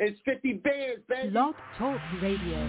It's 50 Bears, baby. Blog Talk Radio.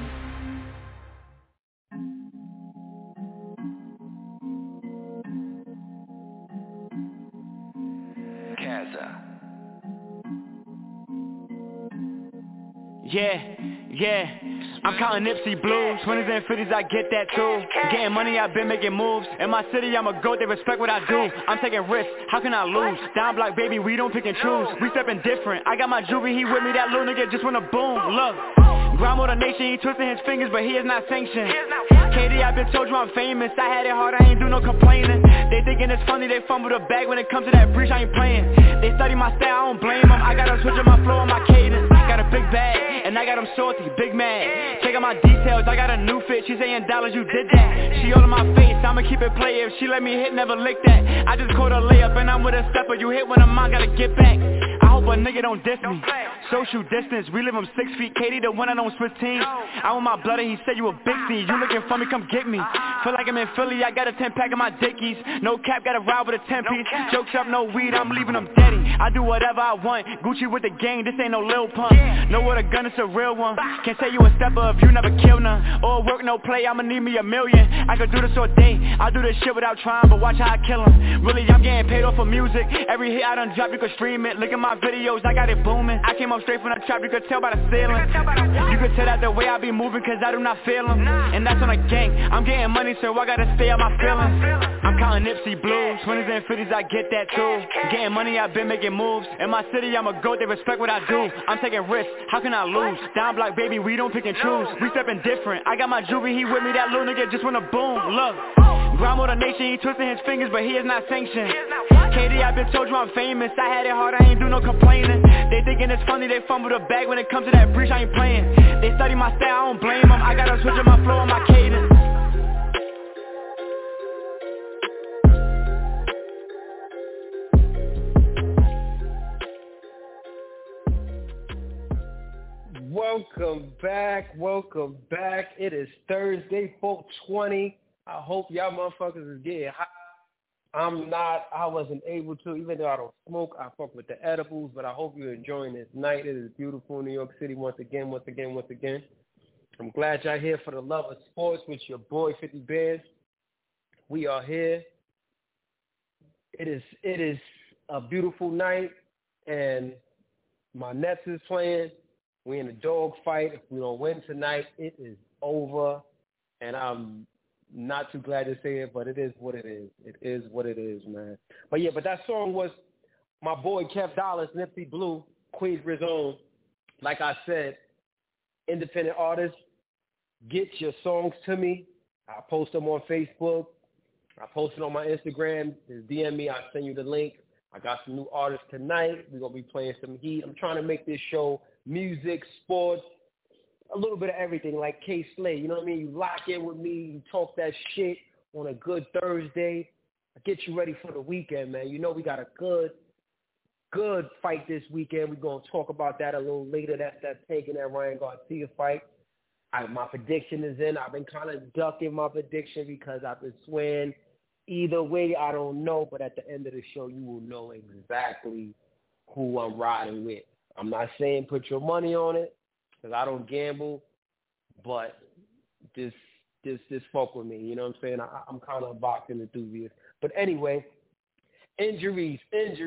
Yeah, I'm counting Nipsey blues, 20s and 50s, I get that too. Getting money, I've been making moves. In my city, I'm a GOAT, they respect what I do. I'm taking risks, how can I lose? Down block, baby, we don't pick and choose. We stepping different, I got my juvie, he with me, that little nigga just wanna boom. Look, grind with a nation, he twisting his fingers, but he is not sanctioned. KD, I've been told you I'm famous, I had it hard, I ain't do no complaining. They thinking it's funny, they fumble the bag when it comes to that breach, I ain't playing. They study my style, I don't blame them, I gotta switch up my flow and my cadence. Got a big bag, and I got them salty, big mad. Check out my details, I got a new fit, she saying dollars, you did that. She all in my face, I'ma keep it play, if she let me hit, never lick that. I just caught a layup, and I'm with a stepper, you hit when I'm on, gotta get back. I hope a nigga don't diss me. Social distance, we live on 6 feet, Katie the one I don't switch teams. I want my blood and he said you a big fiend. You looking for me, come get me. Feel like I'm in Philly, I got a 10-pack of my dickies. No cap, got a ride with a 10-piece. Jokes up, no weed, I'm leaving them deady. I do whatever I want, Gucci with the gang, this ain't no Lil Pump. Know what a gun, it's a real one. Can't say you a stepper if you never kill none. All work, no play, I'ma need me $1 million. I could do this all day, I do this shit without trying, but watch how I kill him. Really, I'm getting paid off for music. Every hit I done drop, you can stream it. Look at my videos, I got it booming. I came up straight from the trap, you could tell by the ceiling. You could tell that the way I be moving, cause I do not feel them. And that's on a gang, I'm getting money, so I gotta stay out my feelings. I'm counting Nipsey blues, 20s and 50s, I get that too. Getting money, I've been making moves. In my city, I'm a GOAT, they respect what I do. I'm taking risks, how can I lose? Down block, baby, we don't pick and choose. We stepping different, I got my juvie, he with me, that little nigga just wanna boom. Look, grind with a nation, he twisting his fingers, but he is not sanctioned. KD, I've been told you I'm famous, I had it hard, I ain't do no complaining. They thinking it's funny, they fumble the bag when it comes to that breach, I ain't playing. They study my style, I don't blame them, I gotta switch up my flow and my cadence. Welcome back. It is Thursday, 4/20. I hope y'all motherfuckers is getting hot. I'm not. I wasn't able to, even though I don't smoke. I fuck with the edibles, but I hope you're enjoying this night. It is beautiful in New York City once again. I'm glad y'all here for the love of sports with your boy 50 Bears. We are here. It is a beautiful night, and my Nets is playing. We in a dog fight. If we don't win tonight, it is over. And I'm not too glad to say it, but it is what it is. It is what it is, man. But that song was my boy Kev Dallas, Nipsey Blue, Queensbridge own. Like I said, independent artists, get your songs to me. I post them on Facebook. I post it on my Instagram. Just DM me. I'll send you the link. I got some new artists tonight. We're going to be playing some heat. I'm trying to make this show music, sports, a little bit of everything, like K-Slay. You know what I mean? You lock in with me. You talk that shit on a good Thursday. I get you ready for the weekend, man. You know we got a good fight this weekend. We're going to talk about that a little later. That's that Tank and that Ryan Garcia fight. My prediction is in. I've been kind of ducking my prediction because I've been swearing. Either way, I don't know, but at the end of the show, you will know exactly who I'm riding with. I'm not saying put your money on it because I don't gamble, but just fuck with me. You know what I'm saying? I'm kind of a boxing enthusiast. But anyway, injuries.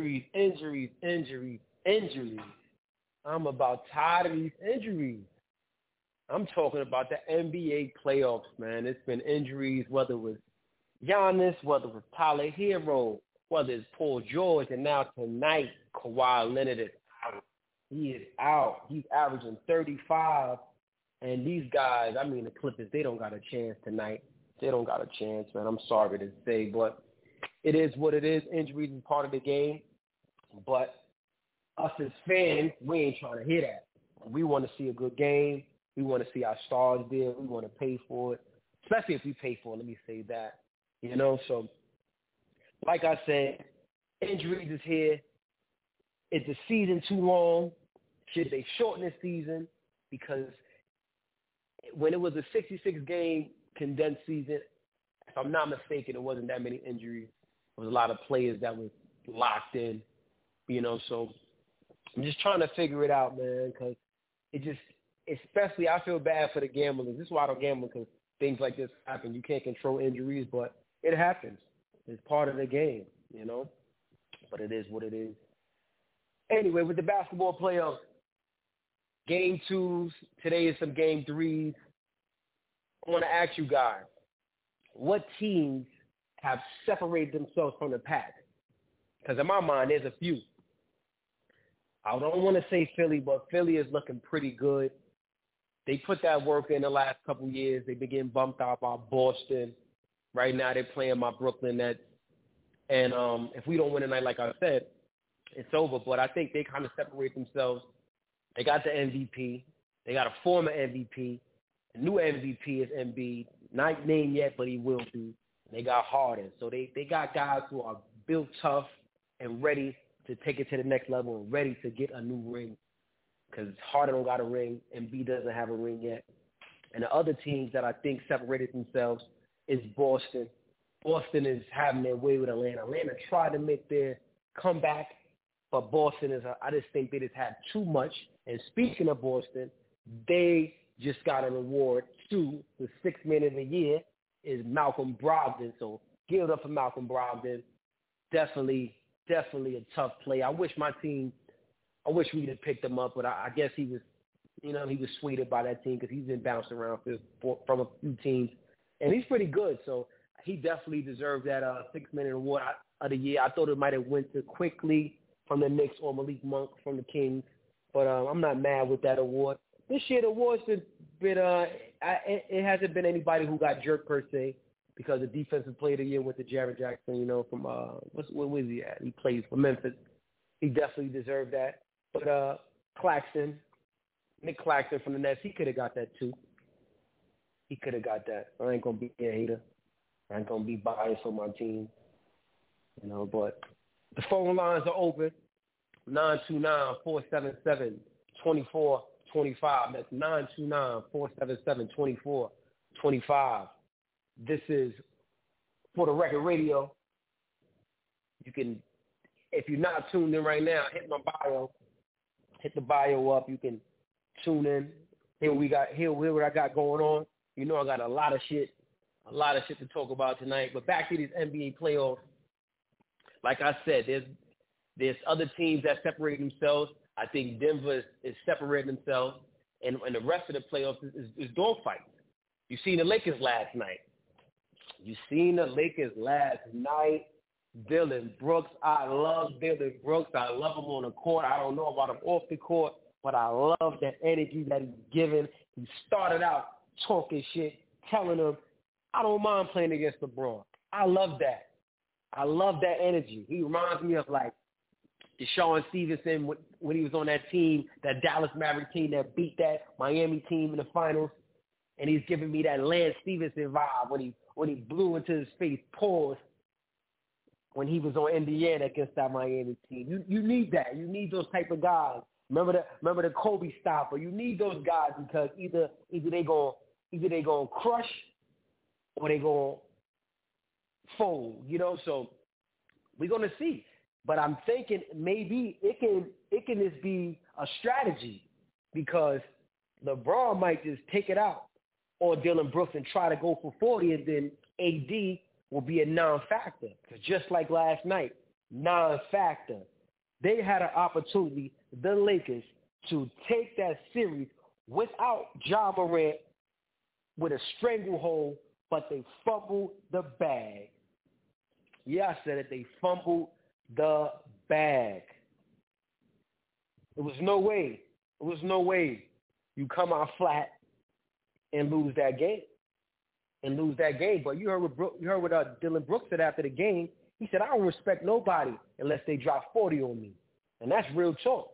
I'm about tired of these injuries. I'm talking about the NBA playoffs, man. It's been injuries, whether it was Giannis, whether it was Tyler Hero, whether it's Paul George, and now tonight, Kawhi Leonard is out. He is out. He's averaging 35. And these guys, I mean, the Clippers, they don't got a chance tonight. They don't got a chance, man. I'm sorry to say, but it is what it is. Injuries is part of the game. But us as fans, we ain't trying to hear that. We want to see a good game. We want to see our stars there. We want to pay for it, especially if we pay for it. Let me say that. You know, so like I said, injuries is here. Is the season too long? Should they shorten the season? Because when it was a 66-game condensed season, if I'm not mistaken, it wasn't that many injuries. There was a lot of players that were locked in, you know. So I'm just trying to figure it out, man, because it just, especially I feel bad for the gamblers. This is why I don't gamble, because things like this happen. You can't control injuries, but it happens. It's part of the game, you know. But it is what it is. Anyway, with the basketball playoffs, game 2s, today is some game 3s. I want to ask you guys, what teams have separated themselves from the pack? Because in my mind, there's a few. I don't want to say Philly, but Philly is looking pretty good. They put that work in the last couple years. They've been getting bumped out by Boston. Right now, they're playing my Brooklyn Nets. And if we don't win tonight, like I said, it's over. But I think they kind of separate themselves. They got the MVP. They got a former MVP. The new MVP is Embiid. Not named yet, but he will be. They got Harden. So they got guys who are built tough and ready to take it to the next level and ready to get a new ring. Because Harden don't got a ring, Embiid doesn't have a ring yet. And the other teams that I think separated themselves is Boston. Boston is having their way with Atlanta. Atlanta tried to make their comeback, but Boston I just think they just had too much. And speaking of Boston, they just got an award too. The sixth man of the year is Malcolm Brogdon. So give it up for Malcolm Brogdon. Definitely a tough play. I wish we'd have picked him up, but I guess he was swayed by that team because he's been bounced around from a few teams. And he's pretty good, so he definitely deserved that six-man award of the year. I thought it might have went to Quickly from the Knicks or Malik Monk from the Kings, but I'm not mad with that award. This year the award's been it hasn't been anybody who got jerked per se, because the defensive player of the year went to Jared Jackson, from what was he at? He plays for Memphis. He definitely deserved that. But Nick Claxton from the Nets, he could have got that too. He could have got that. I ain't going to be a hater. I ain't going to be biased on my team. But the phone lines are open. 929-477-2425. That's 929-477-2425. This is For the Record Radio. You can, if you're not tuned in right now, hit my bio. Hit the bio up. You can tune in. Hear what I got going on. I got a lot of shit to talk about tonight. But back to these NBA playoffs. Like I said, there's other teams that separate themselves. I think Denver is separating themselves, and the rest of the playoffs is dogfights. You seen the Lakers last night. Dillon Brooks. I love Dillon Brooks. I love him on the court. I don't know about him off the court, but I love that energy that he's giving. He started out talking shit, telling them, I don't mind playing against LeBron. I love that. I love that energy. He reminds me of like Deshaun Stevenson when he was on that team, that Dallas Maverick team that beat that Miami team in the finals. And he's giving me that Lance Stevenson vibe when he blew into his face, paused, when he was on Indiana against that Miami team. You need that. You need those type of guys. Remember the Kobe stopper. You need those guys because either they gonna crush or they gonna fold. So we're gonna see. But I'm thinking maybe it can just be a strategy, because LeBron might just take it out or Dillon Brooks and try to go for 40, and then AD will be a non-factor. Because just like last night, non-factor. They had an opportunity, the Lakers, to take that series without Ja Morant with a stranglehold, but they fumbled the bag. Yeah, I said it. They fumbled the bag. There was no way you come out flat and lose that game. But you heard what Dillon Brooks said after the game. He said, I don't respect nobody unless they drop 40 on me. And that's real talk.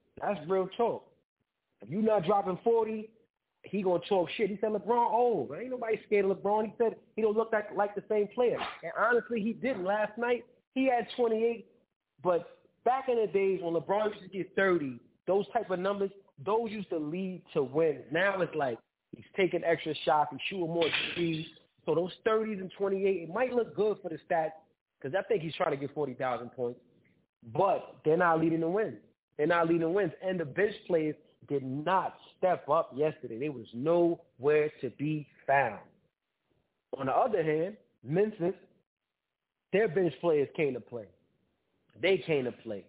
If you're not dropping 40, he going to talk shit. He said, LeBron old. Ain't nobody scared of LeBron. He said he don't look like the same player. And honestly, he didn't. Last night, he had 28. But back in the days when LeBron used to get 30, those type of numbers, those used to lead to wins. Now it's like he's taking extra shots and shooting more threes. So those 30s and 28, it might look good for the stats, because I think he's trying to get 40,000 points. But they're not leading the wins. And the bench players did not step up yesterday. They was nowhere to be found. On the other hand, Memphis, their bench players came to play. They came to play.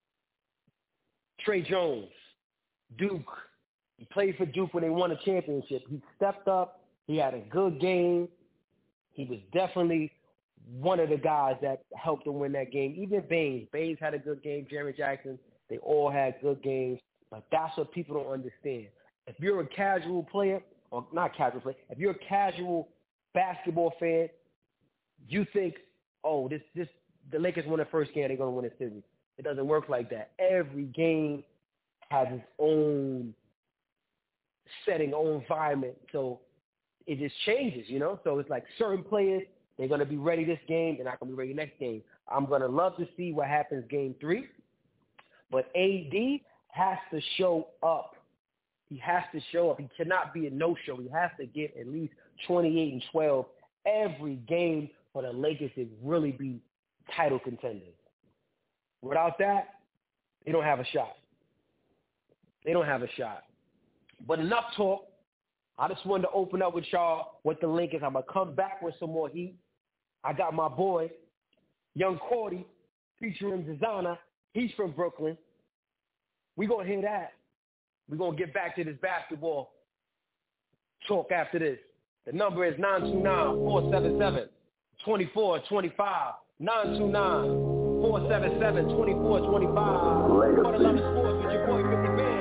Trey Jones, Duke. He played for Duke when they won a championship. He stepped up. He had a good game. He was definitely one of the guys that helped them win that game. Even Baines. Baines had a good game. Jeremy Jackson. They all had good games. But that's what people don't understand. If you're a casual player, or not casual player, if you're a casual basketball fan, you think, oh, the Lakers won the first game, they're going to win the series. It doesn't work like that. Every game has its own setting, own environment. So it just changes, you know? So it's like certain players, they're going to be ready this game, they're not going to be ready next game. I'm going to love to see what happens game 3. But AD has to show up. He has to show up. He cannot be a no-show. He has to get at least 28 and 12 every game for the Lakers to really be title contenders. Without that, they don't have a shot. They don't have a shot. But enough talk. I just wanted to open up with y'all with the Lakers. I'm going to come back with some more heat. I got my boy, Young Cordy, featuring Designer. He's from Brooklyn. We're going to hear that. We're going to get back to this basketball talk after this. The number is 929-477-2425. 929-477-2425. For the love of sports with your boy, 50 Band.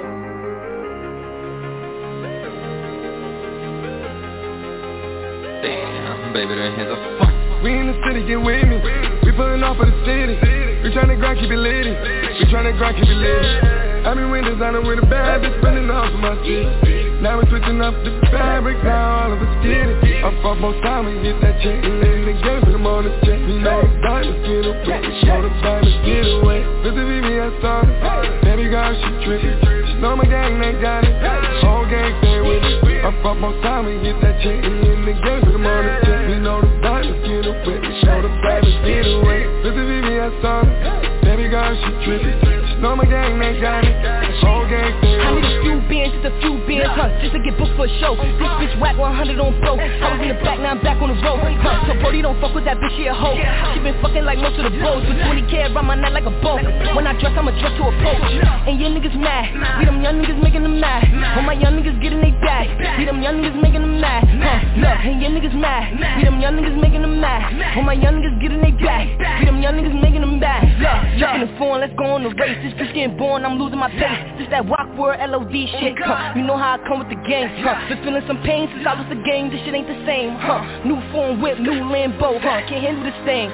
Damn, baby, that hands are fuck. We in the city, get with me. We pulling off of the city. We tryna grind, keep it litty. We tryna grind, keep it litty. I been with designer with a bad bitch spending off of my city. Now we switching up the fabric, now all of us get it. Up off most time and get that check. And in the game, put them on the check. You know the diamonds get away. Show the diamonds get away. Listen, VVS on it. Baby girl, she trippin'. She know my gang, they got it. Whole gang stay with it. Up off most time and get that check. And in the game, put them on the check. You know the diamonds get away. Show the diamonds get away. Listen, VVS on it. Baby girl, she trippin'. She know my gang, they got it. Whole gang stay with it. I need a few bands, just a few bands, just to get booked for a show. This bitch whack 100 on pro. I was in the back, now I'm back on the road. So Brody don't fuck with that bitch, she a hoe. She been fucking like most of the bros, with 20K around my neck like a bow. When I dress, I'ma dress to approach. And your niggas mad, we them young niggas making them mad. All my young niggas getting they bag, we them young niggas making them mad. Look, and your niggas mad, we them young niggas making them mad. All my young niggas getting they bag, we them young niggas making them mad. Look, jumping the phone, let's go on the race. This bitch getting born, I'm losing my pace. This that rock word LOV shit, you know how I come with the gang, been feeling some pain since I was a gang, this shit ain't the same, new phone whip, new Lambo, can't handle this thing,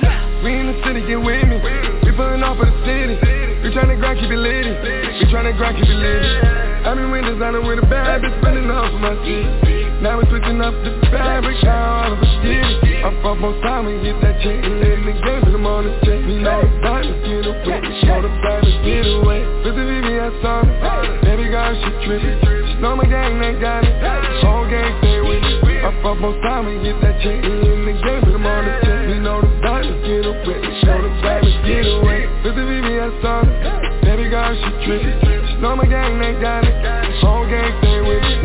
We in the city, get with me. We pulling off of the city. We tryna grind, keep it litty. We tryna grind, keep it litty. I been with designer with a bad bitch spending off of my city. Now we switching up the fabric, now all of us get it. Up off most time and get that check. And in the game, put them on the check. You know the diamonds get away. Show the diamonds get away. Listen, VVS on it. Baby girl, she trippin'. She know my gang, they got it. Whole gang stay with it. Up off most time and get that check. And in the game, put them on the check. You know the diamonds get away. Show the diamonds get away. Listen, VVS on it. Baby girl, she trippin'. She know my gang, they got it. Whole gang stay with it.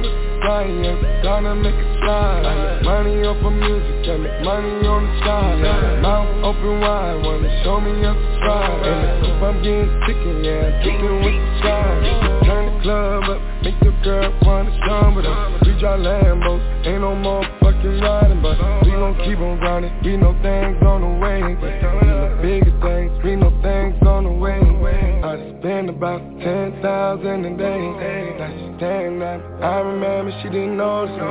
Gonna make it slide. I make money off of music, I make money on the side. Mouth open wide, wanna show me up the side. And if I'm getting chicken, yeah, I'm chicken with the side. Turn the club up, make your girl wanna come with us. We drive Lambos, ain't no more fucking riding, but we gon' keep on grinding. We know things on the way, but we know bigger things, we know things on the way. I spend about 10,000 a day. Now she stand up, I remember she didn't notice me.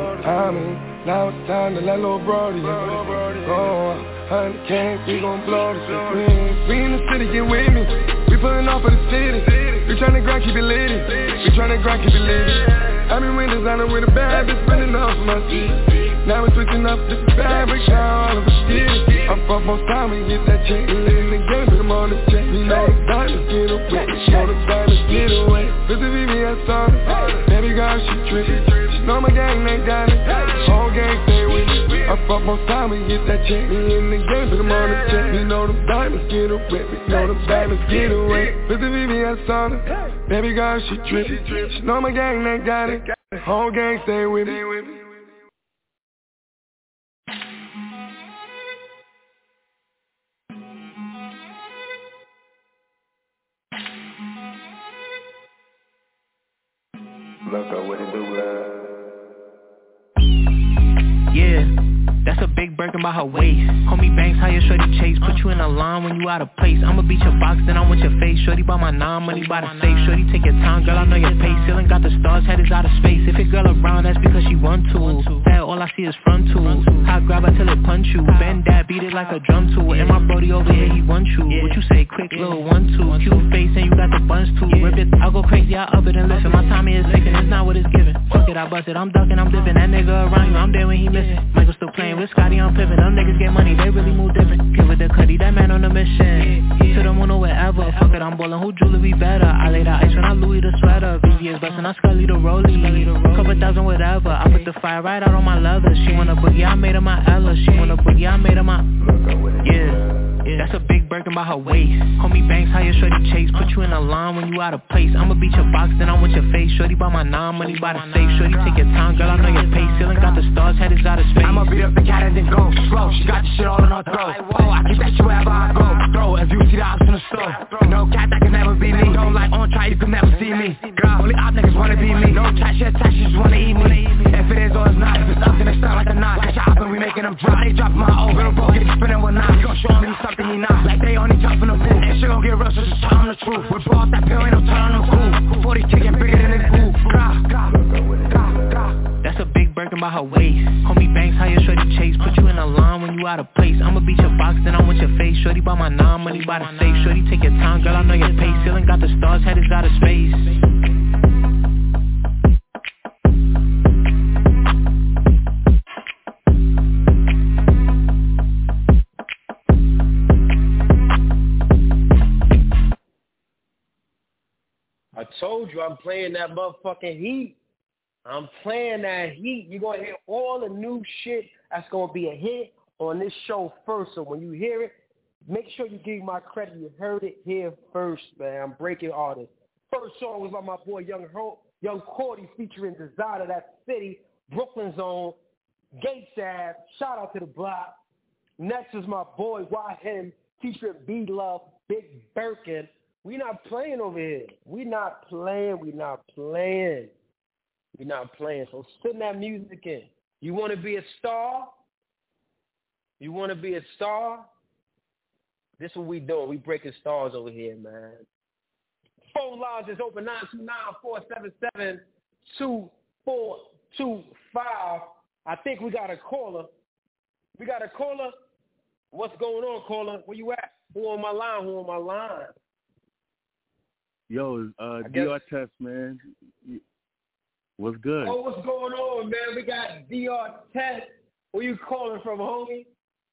Now it's time to let lil' Brody go. 100K, we gon' blow this shit. We in the city, get with me. We pulling off of the city. We tryna grind, keep it litty. We tryna grind, keep it litty. I been with designer with a bad bitch spending off of my city. Now we switching up the fabric, now all of us get it. Up off most time and get that check. And in the game, put them on the check. You know the diamonds get away. Show the diamonds get away. Listen, VVS on it. Baby girl, she trippin'. She know my gang, they got it. Whole gang stay with it. I fuck most time and get that check. Me in the game, put them on the check. You know them diamonds get away. You know them diamonds get away. Listen to me, I saw her. Baby girl, she trippin'. She know my gang, they got it. Whole gang stay with me. Look up what it do, love. Yeah, that's a big Birkin by her waist. Homie Banks, how your shorty chase. Put you in a line when you out of place. I'ma beat your box, then I want your face. Shorty by my money by the safe. Shorty take your time, girl, I know your pace. Ceiling got the stars, head is out of space. If your girl around, that's because she want to. That all I see is front tools. Hot grab her till it punch you. Bend that, beat it like a drum tool. And my brody over here, he want you. What you say, quick little 1-2. Cute face and you got the buns too. Rip it, I'll go crazy, I'll up it and listen. My timing is ticking, it's not what it's given. Fuck it, I bust it, I'm ducking, I'm dipping. That nigga around you, I'm there when he missing. Michael still playing with Scotty, I'm pippin'. Them niggas get money, they really move different. Kid with the cutty, that man on a mission. To the moon or wherever, fuck it, I'm ballin', who jewelry better? I lay the ice when I Louis the sweater. VVS bustin', I Scully the rollie. Couple thousand whatever, I put the fire right out on my leather. She wanna boogie, I made her my Ella. She wanna boogie, I made her my... Yeah, that's a big Birkin by her waist. Homie Banks, how your shorty chase. Put you in a line when you out of place. I'ma beat your box, then I want your face. Shorty by my money by the safe. Shorty take your time, girl, I know your pace. Ceiling got the stars, head is out of space. I'ma beat up the cat and then go slow. She got the shit all in her throat. Oh, I keep that shit wherever I go. Throw if you see the ops in the store. No cat that can never be me. Don't like on try, you can never see me. Girl, only op niggas wanna be me. No chat, shit, tax, you just wanna eat me. If it is or it's not, if it's up, then it's not like a knot. Cash out and we making them drop. They drop my old little bro, get spinning with knots. You gon' show me something he not. Like they only jump in the pool. And shit gon' get real, so just tell them the truth. We brought that pill, ain't no telling them cool. 40 kicking bigger than this pool. That's a big Birkin by her waist. Homie Banks, how your shorty chase. Put you in a line when you out of place. I'ma beat your box, then I want your face. Shorty by my money by the safe. Shorty take your time, girl, I know your pace. Ceiling got the stars, head is out of space. I told you I'm playing that motherfucking heat. I'm playing that heat. You're going to hear all the new shit that's going to be a hit on this show first. So when you hear it, make sure you give my credit. You heard it here first, man. I'm breaking artists. First song was by my boy Young Cordy featuring Designer, that city, Brooklyn Zone, Gates Ave. Shout out to the block. Next is my boy YM featuring B-Love, Big Birkin. We not playing over here. We not playing. So send that music in. You want to be a star? This is what we doing. We breaking stars over here, man. Phone lines is open 929-477-2425. I think we got a caller. What's going on, caller? Where you at? Who on my line? Yo, DR Test, man. What's good? Oh, what's going on, man? We got DR Test. Where you calling from, homie?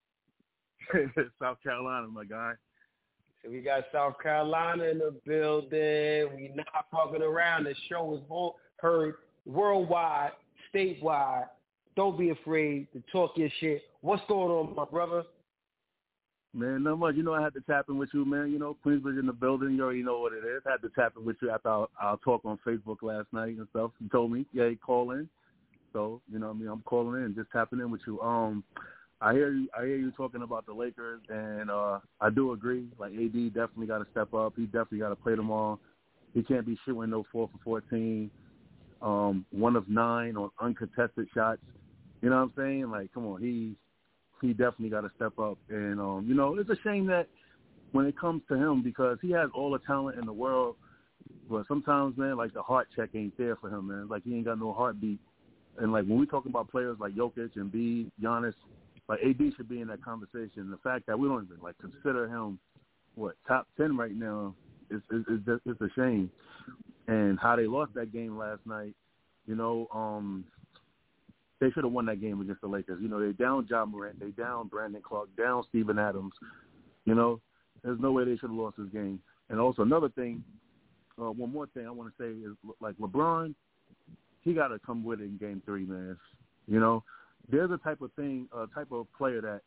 South Carolina, my guy. So we got South Carolina in the building. We not fucking around. The show is heard worldwide, statewide. Don't be afraid to talk your shit. What's going on, my brother? Man, not much. You know, I had to tap in with you, man. You know, Queensbridge in the building. You already know what it is. I had to tap in with you after our talk on Facebook last night and stuff. You told me, yeah, call in. So, you know what I mean? I'm calling in, just tapping in with you. I hear you talking about the Lakers, and I do agree. Like, AD definitely got to step up. He definitely got to play them all. He can't be shooting no 4 for 14, 1 of 9 on uncontested shots. You know what I'm saying? Like, come on, he definitely got to step up. And, you know, it's a shame that when it comes to him, because he has all the talent in the world, but sometimes, man, like the heart check ain't there for him, man. Like he ain't got no heartbeat. And, like, when we talk about players like Jokic, Embiid, Giannis, like AD should be in that conversation. The fact that we don't even, like, consider him, top 10 right now is it's a shame. And how they lost that game last night, you know, they should have won that game against the Lakers. You know, they down Ja Morant, they down Brandon Clark, down Steven Adams. You know, there's no way they should have lost this game. And also another thing, one more thing I want to say is, like, LeBron, he got to come with it in Game 3, man. You know, there's a type of player that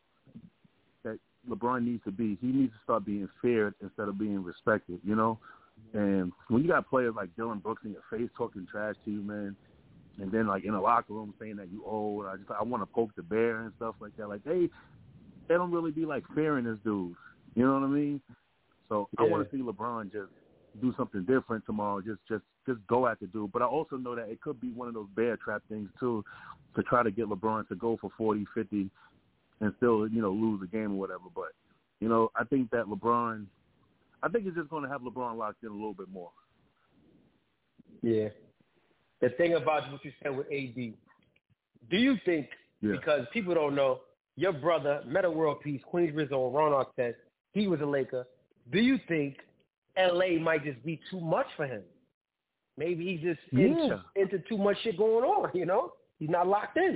LeBron needs to be. He needs to start being feared instead of being respected, you know? And when you got players like Dylan Brooks in your face talking trash to you, man, and then like in the locker room saying that you old, I want to poke the bear and stuff like that. Like they don't really be like fearing this dude. You know what I mean? So I want to see LeBron just do something different tomorrow. Just go at the dude. But I also know that it could be one of those bear trap things too, to try to get LeBron to go for 40, 50, and still, you know, lose the game or whatever. But, you know, I think that I think it's just going to have LeBron locked in a little bit more. Yeah. The thing about what you said with AD, do you think, because people don't know, your brother, Meta World Peace, Queensbridge on Ron Artest, he was a Laker. Do you think L.A. might just be too much for him? Maybe he's just into too much shit going on, you know? He's not locked in.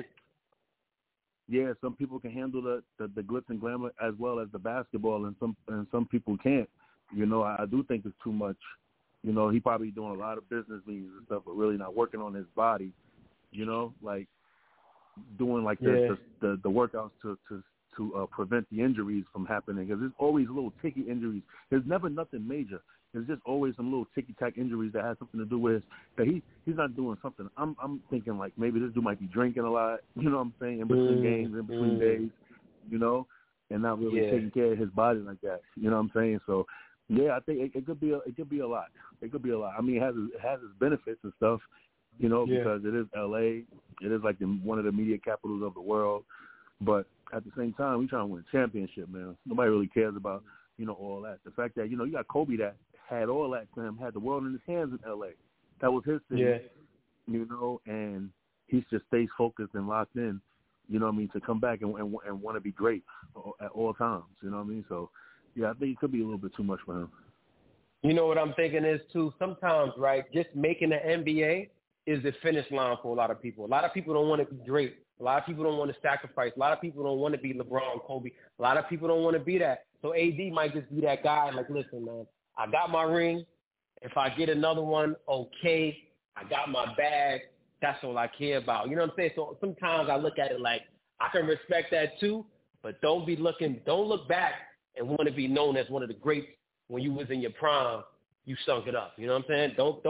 Yeah, some people can handle the glitz and glamour as well as the basketball, and some people can't. You know, I do think it's too much. You know, he probably doing a lot of business meetings and stuff, but really not working on his body. You know, like doing like the workouts to prevent the injuries from happening. Because there's always little ticky injuries. There's never nothing major. There's just always some little ticky-tack injuries that has something to do with that he's not doing something. I'm thinking like maybe this dude might be drinking a lot. You know what I'm saying? In between games, in between days. You know, and not really taking care of his body like that. You know what I'm saying? So. Yeah, I think it could be a lot. It could be a lot. I mean, it has its benefits and stuff, you know, because it is L.A. It is like one of the media capitals of the world. But at the same time, we're trying to win a championship, man. Nobody really cares about, you know, all that. The fact that, you know, you got Kobe that had all that to him, had the world in his hands in L.A. That was his thing, you know, and he just stays focused and locked in, you know what I mean, to come back and want to be great at all times, you know what I mean? So, yeah, I think it could be a little bit too much for him. You know what I'm thinking is, too, sometimes, right, just making the NBA is the finish line for a lot of people. A lot of people don't want to be great. A lot of people don't want to sacrifice. A lot of people don't want to be LeBron, Kobe. A lot of people don't want to be that. So AD might just be that guy like, listen, man, I got my ring. If I get another one, okay. I got my bag. That's all I care about. You know what I'm saying? So sometimes I look at it like I can respect that too, but don't look back and want to be known as one of the greats when you was in your prime. You sunk it up. You know what I'm saying?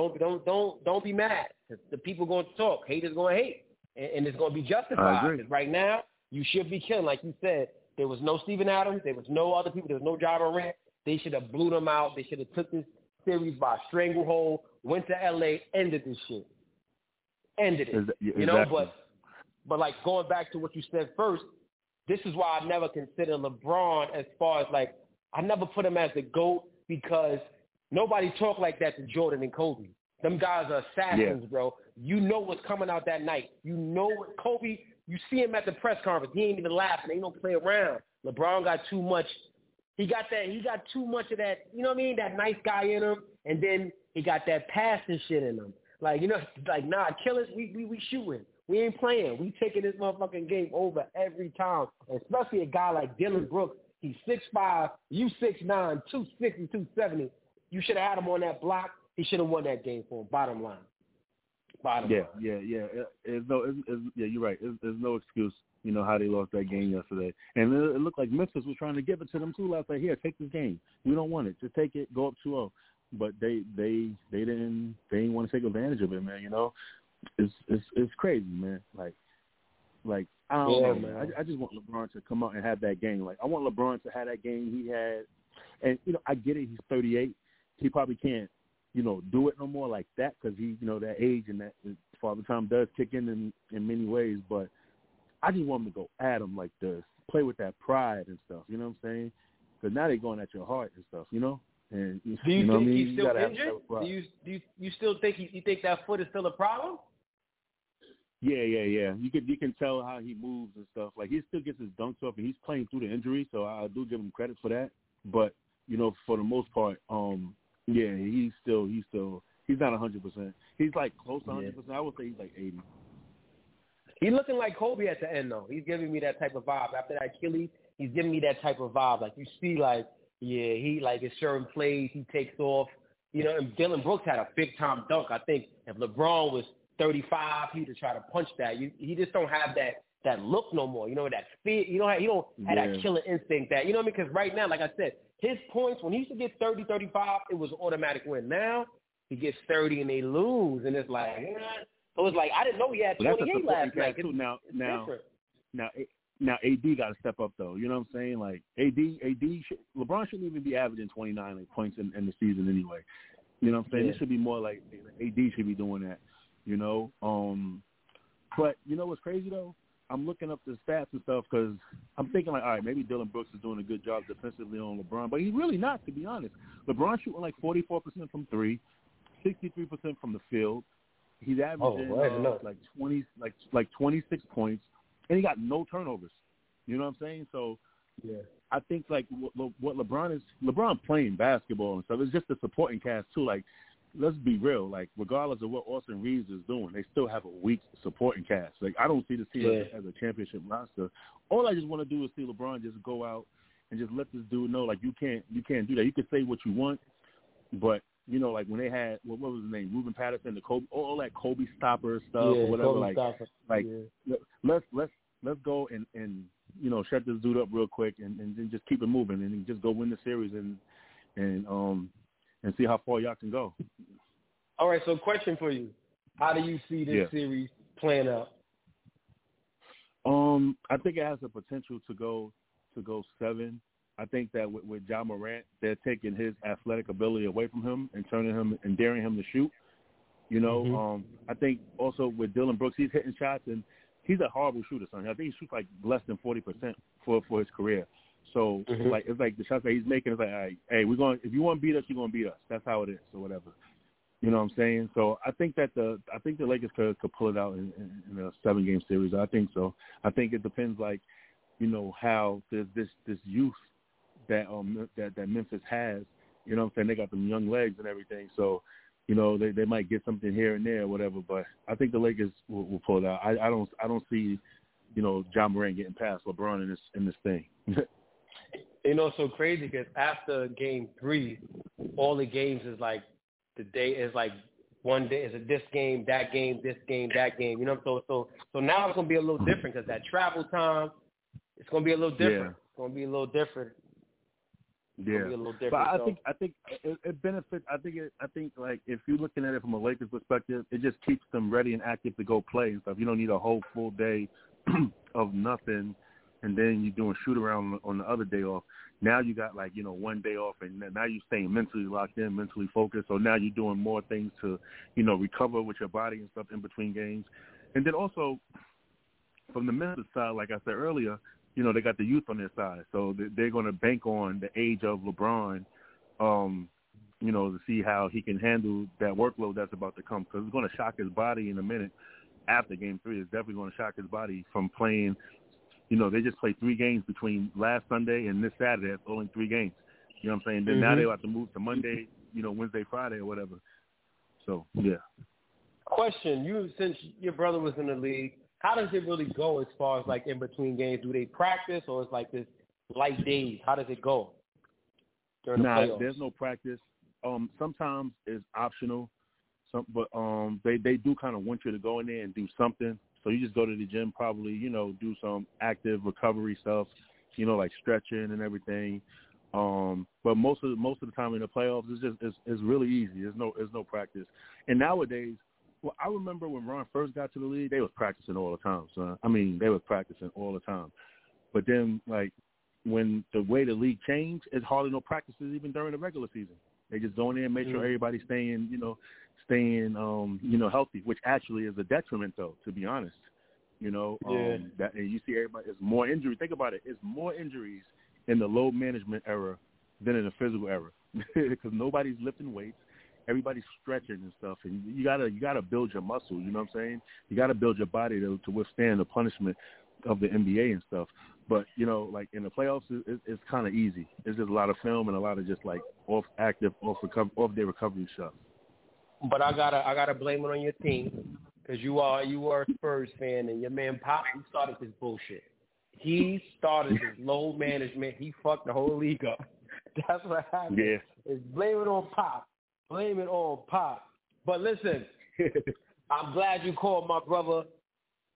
Don't be mad. The people going to talk. Haters going to hate, and it's going to be justified. Because right now you should be killing, like you said. There was no Steven Adams. There was no other people. There was no Ja Morant. They should have blew them out. They should have took this series by a stranglehold. Went to L.A. Ended this shit. Ended it. Exactly. You know, but like going back to what you said first. This is why I never consider LeBron as far as like, I never put him as the GOAT because nobody talk like that to Jordan and Kobe. Them guys are assassins, bro. You know what's coming out that night. You know what Kobe, you see him at the press conference. He ain't even laughing. He don't play around. LeBron got too much. He got too much of that, you know what I mean, that nice guy in him. And then he got that passing shit in him. Like, you know, like, nah, killers, we shooting. We ain't playing. We taking this motherfucking game over every time, especially a guy like Dylan Brooks. He's 6'5", you 6'9", 260, 270. You should have had him on that block. He should have won that game for him, bottom line. Yeah. You're right. There's no excuse, you know, how they lost that game yesterday. And it looked like Memphis was trying to give it to them, too, last night. Here, take this game. We don't want it. Just take it, go up 2-0. But they didn't want to take advantage of it, man, you know. It's crazy, man. Like I don't know, man. I just want LeBron to come out and have that game. Like I want LeBron to have that game he had. And you know, I get it. He's 38. He probably can't, you know, do it no more like that because he's, you know, that age and that Father Time does kick in many ways. But I just want him to go at him like this, play with that pride and stuff. You know what I'm saying? Because now they're going at your heart and stuff. You know. And do you think he's still injured? Do you still think you think that foot is still a problem? Yeah. You can tell how he moves and stuff. Like he still gets his dunks off, and he's playing through the injury, so I do give him credit for that. But you know, for the most part, he's not 100%. He's like close to 100%. I would say he's like 80. He's looking like Kobe at the end, though. He's giving me that type of vibe. After that Achilles, he's giving me that type of vibe. Like you see, like. Yeah, he like in certain plays he takes off. You know, and Dylan Brooks had a big time dunk. I think if LeBron was 35, he'd have tried to punch that. He just don't have that that look no more. You know, that fear. You know, he don't have that killer instinct that, you know what I mean? Because right now, like I said, his points, when he used to get 30, 35, it was an automatic win. Now, he gets 30 and they lose, and it's like, so it's like, I didn't know he had 28 last night. Too. Now, AD got to step up, though. You know what I'm saying? Like, LeBron shouldn't even be averaging 29 points in the season anyway. You know what I'm saying? It should be more like AD should be doing that, you know? But you know what's crazy, though? I'm looking up the stats and stuff because I'm thinking, like, all right, maybe Dillon Brooks is doing a good job defensively on LeBron, but he's really not, to be honest. LeBron shooting like 44% from three, 63% from the field. He's averaging like 26 points, and he got no turnovers. You know what I'm saying? So I think like what LeBron playing basketball and stuff. It's just the supporting cast too. Like, let's be real. Like, regardless of what Austin Reeves is doing, they still have a weak supporting cast. Like, I don't see the team as a championship roster. All I just want to do is see LeBron just go out and just let this dude know, like, you can't do that. You can say what you want, but you know, like when they had what was his name, Ruben Patterson, the Kobe, all that Kobe stopper stuff or whatever. Let's go and you know, shut this dude up real quick and then just keep it moving and just go win the series and see how far y'all can go. All right, so question for you. How do you see this series playing out? I think it has the potential to go 7. I think that with Ja Morant, they're taking his athletic ability away from him and turning him and daring him to shoot. You know, I think also with Dillon Brooks, he's hitting shots and he's a horrible shooter, son. I think he shoots like less than 40% for his career. So it's like the shots that he's making is like, all right, hey, if you want to beat us, you're gonna beat us. That's how it is, or whatever. You know what I'm saying? So I think that the Lakers could pull it out in a 7-game series. I think so. I think it depends, like, you know, how there's this youth that Memphis has. You know what I'm saying? They got them young legs and everything. So, you know, they might get something here and there or whatever. But I think the Lakers will pull it out. I don't see, you know, Ja Morant getting past LeBron in this thing. You know, it's so crazy because after Game 3, all the games is like the day is like one day is a this game, that game, this game, that game. You know, so now it's gonna be a little different because that travel time, it's gonna be a little different. It's gonna be a little different. But I think it benefits. I think like if you're looking at it from a Lakers perspective, it just keeps them ready and active to go play and stuff. You don't need a whole full day of nothing, and then you're doing shoot around on the other day off. Now you got like, you know, one day off, and now you're staying mentally locked in, mentally focused. So now you're doing more things to, you know, recover with your body and stuff in between games. And then also from the Memphis side, like I said earlier, you know, they got the youth on their side. So they're going to bank on the age of LeBron, you know, to see how he can handle that workload that's about to come. Because it's going to shock his body in a minute after Game 3. It's definitely going to shock his body from playing. You know, they just played 3 games between last Sunday and this Saturday. It's only 3 games. You know what I'm saying? Then now they'll have to move to Monday, you know, Wednesday, Friday or whatever. So, yeah. Question, since your brother was in the league, how does it really go as far as, like, in between games? Do they practice or is like this light days? How does it go during the playoffs? There's no practice. Sometimes it's optional, but they do kind of want you to go in there and do something. So you just go to the gym, probably, you know, do some active recovery stuff, you know, like stretching and everything. But most of the time in the playoffs, it's really easy. There's no practice. And nowadays, well, I remember when Ron first got to the league, they was practicing all the time. So I mean, they was practicing all the time. But then, like, when the way the league changed, it's hardly no practices even during the regular season. They just go in there and make sure everybody's staying healthy, which actually is a detriment, though, to be honest. You know, that, and you see everybody, it's more injuries. Think about it. It's more injuries in the load management era than in the physical era because nobody's lifting weights. Everybody's stretching and stuff, and you gotta build your muscle. You know what I'm saying? You gotta build your body to withstand the punishment of the NBA and stuff. But you know, like in the playoffs, it's kind of easy. It's just a lot of film and a lot of just like off their recovery stuff. But I gotta blame it on your team because you are a Spurs fan, and your man Pop, he started this bullshit. He started this load management. He fucked the whole league up. That's what happened. Yeah. It's blame it on Pop. Blame it on Pop. But listen, I'm glad you called my brother.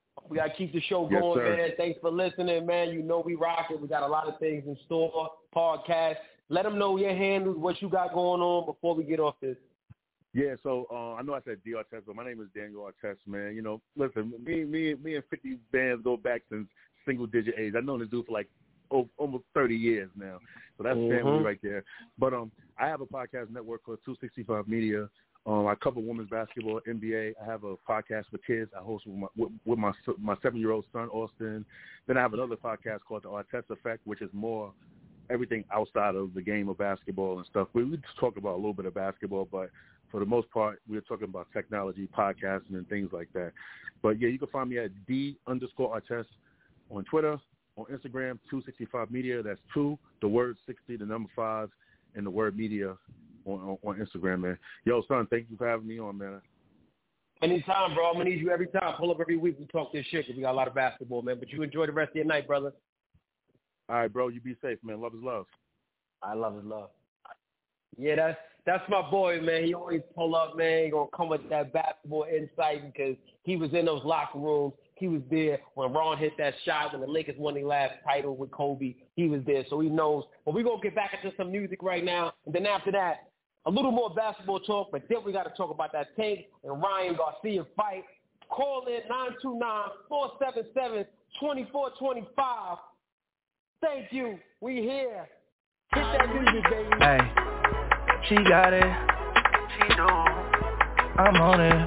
We got to keep the show going, man. Thanks for listening, man. You know we rock it. We got a lot of things in store, podcast. Let them know your handles, what you got going on before we get off this. Yeah, so I know I said D. Artest, but my name is Daniel Artest, man. You know, listen, me and 50 bands go back since single-digit age. I've known this dude for like almost 30 years now. So that's family right there. But I have a podcast network called 265 Media. I cover women's basketball, NBA. I have a podcast for kids. I host with my 7-year-old son, Austin. Then I have another podcast called The Artest Effect, which is more everything outside of the game of basketball and stuff. We just talk about a little bit of basketball, but for the most part, we're talking about technology, podcasting, and things like that. But, yeah, you can find me at D_Artest on Twitter, on Instagram, 265 Media. That's 2, the word 60, the number 5, and the word media on Instagram, man. Yo, son, thank you for having me on, man. Anytime, bro. I'm going to need you every time. Pull up every week. We talk this shit because we got a lot of basketball, man. But you enjoy the rest of your night, brother. All right, bro. You be safe, man. Love is love. I love is love. Yeah, that's my boy, man. He always pull up, man. He going to come with that basketball insight because he was in those locker rooms. He was there when Ron hit that shot when the Lakers won their last title with Kobe. He was there, so he knows. But we're going to get back into some music right now. And then after that, a little more basketball talk, but then we got to talk about that Tank and Ryan Garcia fight. Call in 929-477-2425. Thank you. We here. Hit that music, baby. Hey, she got it. She do. I'm on it.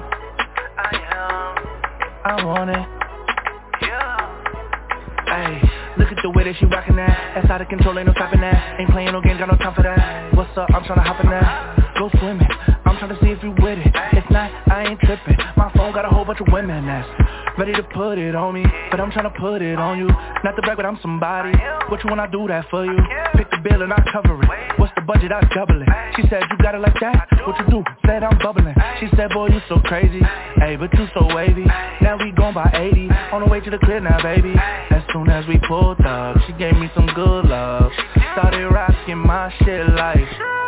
I want it. Yeah. Hey, look at the way that she rockin' that. That's out of control, ain't no stopping that. Ain't playing no games, got no time for that. What's up? I'm tryna hop in that. Go swimming. I'm tryna see if you with it. If not, I ain't tripping. My phone got a whole bunch of women that's ready to put it on me, but I'm tryna put it on you. Not to brag, but I'm somebody. What you wanna do that for you? Pick the bill and I cover it. What's the budget? I double it. She said, you got it like that? What you do? Said I'm bubbling. She said, boy, you so crazy. Hey, but you so wavy. Now we gon' by 80. On the way to the crib now, baby. As soon as we pulled up, she gave me some good love. Started rocking my shit like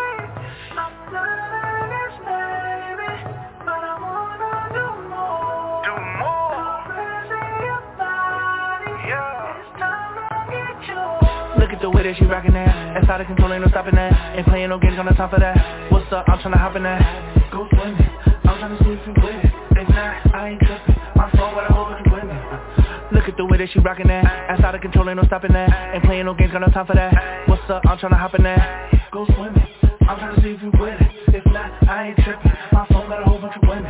look at the way that she rockin' that. That's out of control, ain't no stopping that. Ain't playing no games, got no time for that. What's up? I'm tryna hop in that. Go swimming. I'm tryna see if you with it. If not, I ain't tripping. My phone got a whole bunch of women. Look at the way that she rockin' that. That's out of control, ain't no stopping that. Ain't playing no games, got no time for that. What's up? I'm tryna hop in that. Go swimming. I'm tryna see if you with it. If not, I ain't tripping. My phone got a whole bunch of women.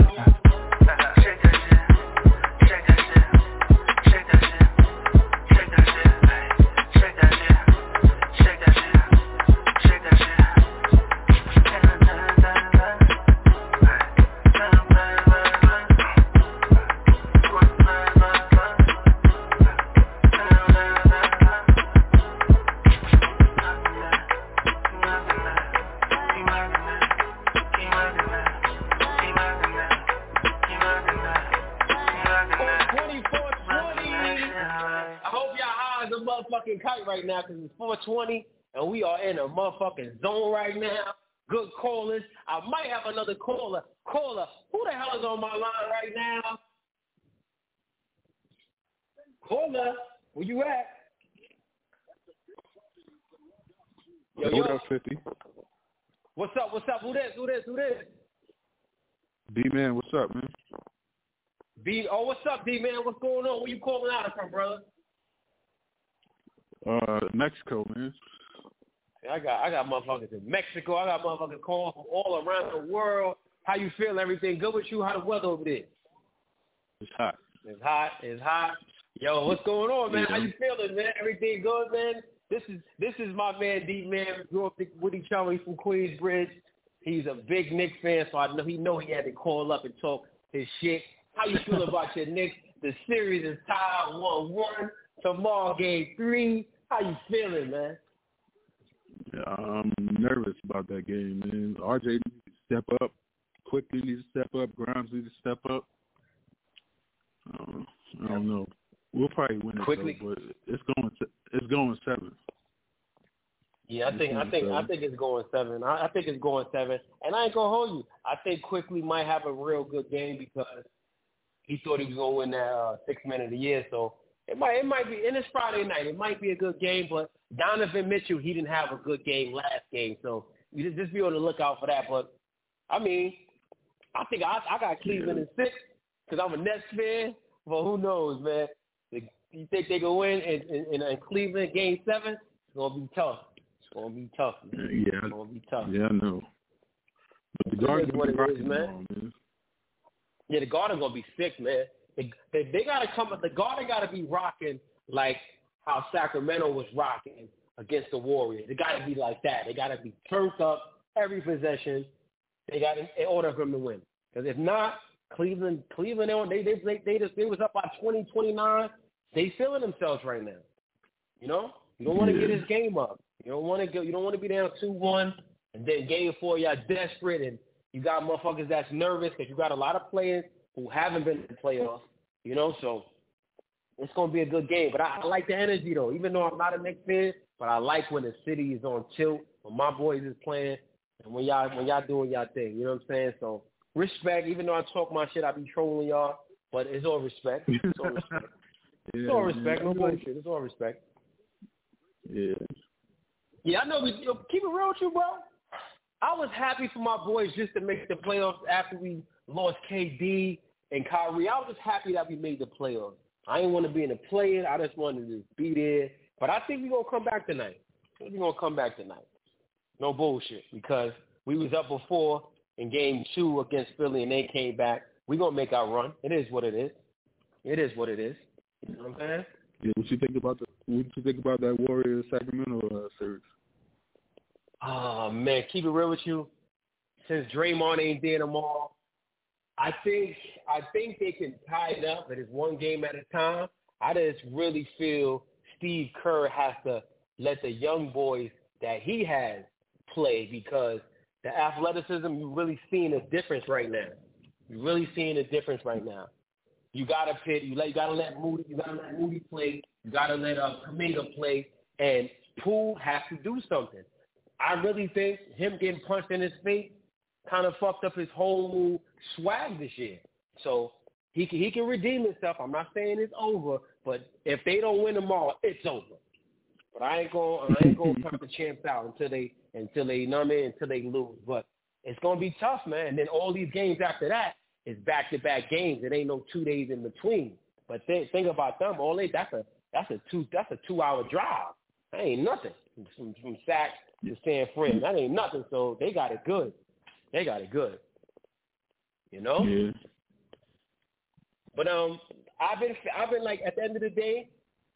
Right now because it's 420 and we are in a motherfucking zone right now. Good callers. I might have another caller. Caller, who the hell is on my line right now? Caller, where you at? Yo. What up, 50? What's up? Who this? D-Man, what's up, man? What's up, D-Man? What's going on? Where you calling out from, brother? Mexico, man. I got motherfuckers in Mexico. I got motherfuckers calling from all around the world. How you feel? Everything good with you? How the weather over there? It's hot. It's hot. Yo, what's going on, man? How you feeling, man? Everything good, man? This is my man, D-Man. Grew up with each other. He's from Queensbridge. He's a big Knicks fan, so I know he had to call up and talk his shit. How you feel about your Knicks? The series is tied 1-1. Tomorrow, game 3. How you feeling, man? Yeah, I'm nervous about that game, man. RJ needs to step up. Quickly needs to step up. Grimes needs to step up. I don't know. We'll probably win it, though, but it's going 7. Yeah, I think it's going 7. I think it's going 7, and I ain't gonna hold you. I think Quickly might have a real good game because he thought he was going to win that Sixth Man of the Year. So it might be, and it's Friday night. It might be a good game, but Donovan Mitchell, he didn't have a good game last game. So you just be on the lookout for that. But, I mean, I think I got Cleveland in 6 because I'm a Nets fan. But who knows, man? You think they can win in Cleveland Game 7? It's going to be tough. It's going to be tough, man. Yeah. It's going to be tough. Yeah, I know. But the Garden's what going to it is, man. Yeah, the Garden going to be sick, man. They got to come. The Garden got to be rocking like how Sacramento was rocking against the Warriors. It got to be like that. They got to be turned up every possession. They got in order for them to win. Because if not, Cleveland, they was up by 20, 29. They feeling themselves right now. You know, you don't want to get this game up. You don't want to be down 2-1, and then game 4 y'all desperate, and you got motherfuckers that's nervous because you got a lot of players who haven't been in the playoffs. You know, so it's gonna be a good game. But I like the energy though, even though I'm not a Knicks fan. But I like when the city is on tilt, when my boys is playing, and when y'all doing y'all thing. You know what I'm saying? So respect. Even though I talk my shit, I be trolling y'all, but it's all respect. It's all respect. It's all respect. No bullshit. It's all respect. Yeah. Yeah, I know. Keep it real with you, bro. I was happy for my boys just to make the playoffs after we lost KD and Kyrie. I was just happy that we made the playoffs. I didn't want to be in the play-in. I just wanted to be there. But I think we're going to come back tonight. No bullshit. Because we was up before in Game 2 against Philly, and they came back. We're going to make our run. It is what it is. It is what it is. You know what I'm saying? Yeah, what you think about that Warriors-Sacramento series? Oh, man, keep it real with you. Since Draymond ain't there tomorrow, I think they can tie it up, but it's one game at a time. I just really feel Steve Kerr has to let the young boys that he has play because the athleticism, you're really seeing a difference right now. You gotta pit. You gotta let Moody play. You gotta let Kuminga play, and Poole has to do something. I really think him getting punched in his face kind of fucked up his whole swag this year. So he can redeem himself. I'm not saying it's over, but if they don't win tomorrow, it's over. But I ain't gonna count the champs out until they lose. But it's gonna be tough, man. And then all these games after that is back-to-back games. It ain't no 2 days in between. But think about them. That's a 2-hour drive. That ain't nothing from Sac to San Fran. That ain't nothing. So they got it good. You know. Yeah. But I've been like at the end of the day,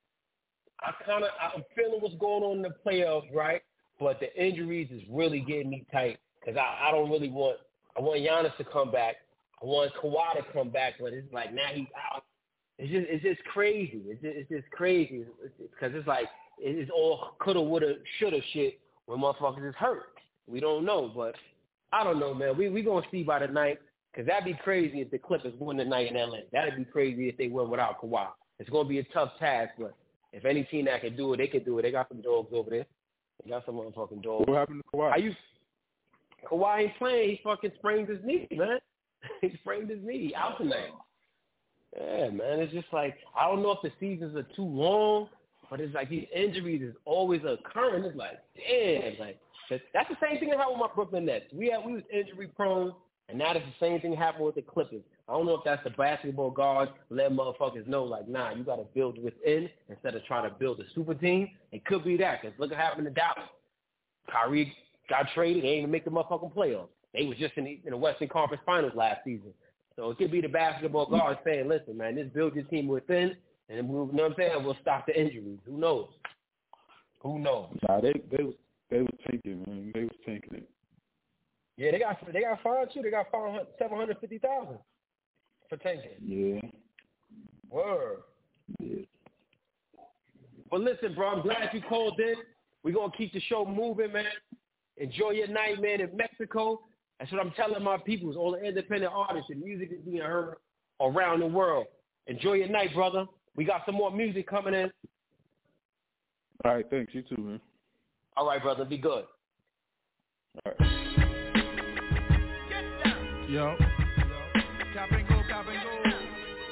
I'm feeling what's going on in the playoffs, right? But the injuries is really getting me tight because I don't really want. I want Giannis to come back. I want Kawhi to come back, but it's like now he's out. It's just crazy. It's just crazy because it's like it's all coulda, woulda, shoulda shit when motherfuckers is hurt. We don't know, but I don't know, man. We gonna see by the night because that'd be crazy if the Clippers win tonight in LA. That'd be crazy if they win without Kawhi. It's gonna be a tough task, but if any team that can do it, they can do it. They got some dogs over there. They got some motherfucking dogs. What happened to Kawhi? Kawhi ain't playing. He fucking sprained his knee, man. He sprained his knee. Out tonight. Yeah, man. It's just like, I don't know if the seasons are too long, but it's like these injuries is always occurring. It's like, damn. Like, that's the same thing that happened with my Brooklyn Nets. We was injury prone, and now it's the same thing happened with the Clippers. I don't know if that's the basketball guards letting motherfuckers know, like, nah, you got to build within instead of trying to build a super team. It could be that, because look what happened to Dallas. Kyrie got traded. They ain't even make the motherfucking playoffs. They was just in the Western Conference Finals last season. So it could be the basketball guards saying, listen, man, just build your team within, and you know what I'm saying, we'll stop the injuries. Who knows? Nah, they was tanking, man. They was tanking it. Yeah, they got fined too. They got fined $750,000 for tanking. Yeah. Word. Yeah. But listen, bro, I'm glad you called in. We're gonna keep the show moving, man. Enjoy your night, man, in Mexico. That's what I'm telling my people. All the independent artists and music is being heard around the world. Enjoy your night, brother. We got some more music coming in. All right, thanks. You too, man. All right, brother. Be good. All right. Yo. Cap and go.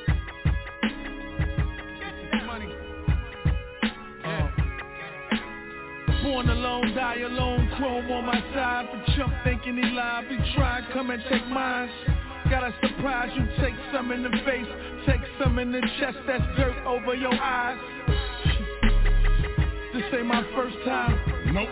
born alone, die alone. Chrome on my side, for chump thinking he live. He tried, come and take mine. Gotta surprise you, take some in the face, take some in the chest, that's dirt over your eyes. This ain't my first time. Nope.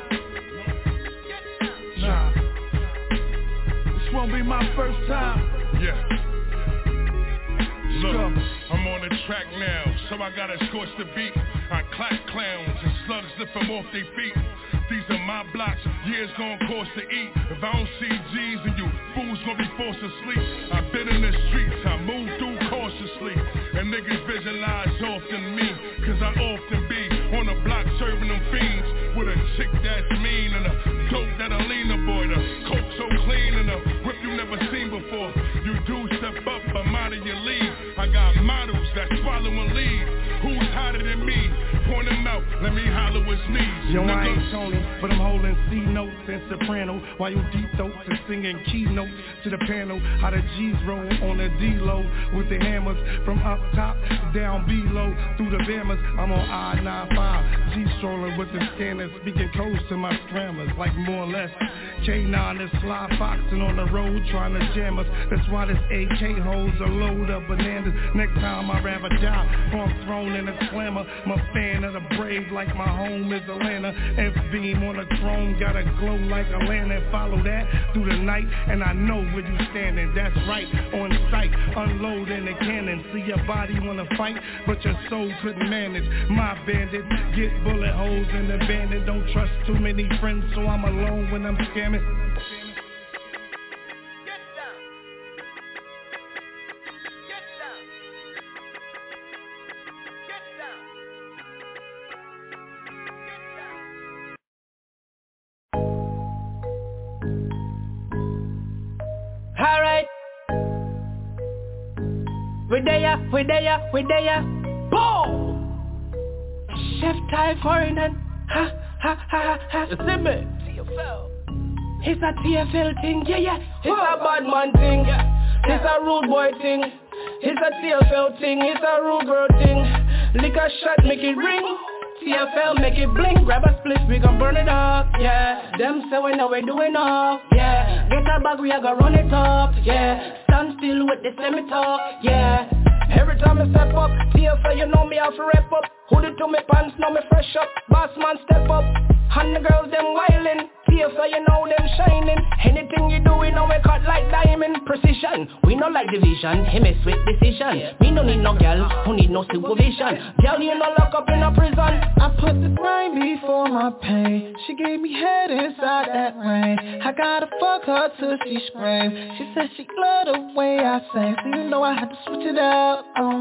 Nah. This won't be my first time. Yeah. Look, I'm on the track now, so I gotta scorch the beat. I clap clowns and slugs lift them off their feet. These are my blocks, years gon' cost to eat. If I don't see G's and you fools gon' be forced to sleep. I've been in the streets, I move through cautiously. And niggas visualize often me, cause I often be on the block serving them fiends. With a chick that's mean and a dope that'll lean the boy. The coke so clean and a whip you never seen before. You do step up, I'm out of your league. I got models that swallow and leave. Who's hotter than me? Point them out, let me holler with sneeze. Yo, I ain't Tony, but I'm holding C notes and soprano while you deep throats and singing keynotes to the panel. How the G's roll on the D-low with the hammers from up top down below through the Bammers. I'm on I-95, G strolling with the scanners, speaking codes to my scramblers like more or less. K9 is fly foxing on the road trying to jam us. That's why this AK holds a load of bananas. Next time I'd rather die from throne in a slammer. I'm a fan of the brave like my home is Atlanta. F-beam on a throne, gotta glow like a lantern. Follow that through the night and I know where you standing. That's right, on sight, unloading the cannon. See your body wanna fight, but your soul couldn't manage. My bandit, get bullet holes in the bandit. Don't trust too many friends, so I'm alone when I'm scamming. Alright. We there. Boom! Chef Ty Foreign. Ha. You see me? It's a TFL thing, yeah. It's a bad man thing. It's a rude boy thing. It's a TFL thing. It's a rude girl thing. Lick a shot, make it ring. TFL make it blink. Grab a split, we gon' burn it up, yeah. Them say we know we doing enough, yeah. Get a bag, we a go run it up, yeah. Stand still with the semi-talk, yeah. Every time I step up, TFL you know me have to rep up. Hoodie to me pants, know me fresh up. Boss man step up, and the girls them wildin'. TFL you know them shining. Anything you do, we know we cut like diamond. Precision, we no like division. He mess with decision. We no need no girl, who need no supervision. Girl you no lock up in a prison. I put the grind before my pain. She gave me head inside that rain. I gotta fuck her till she scream. She said she loved the way I sang, so you know I had to switch it up.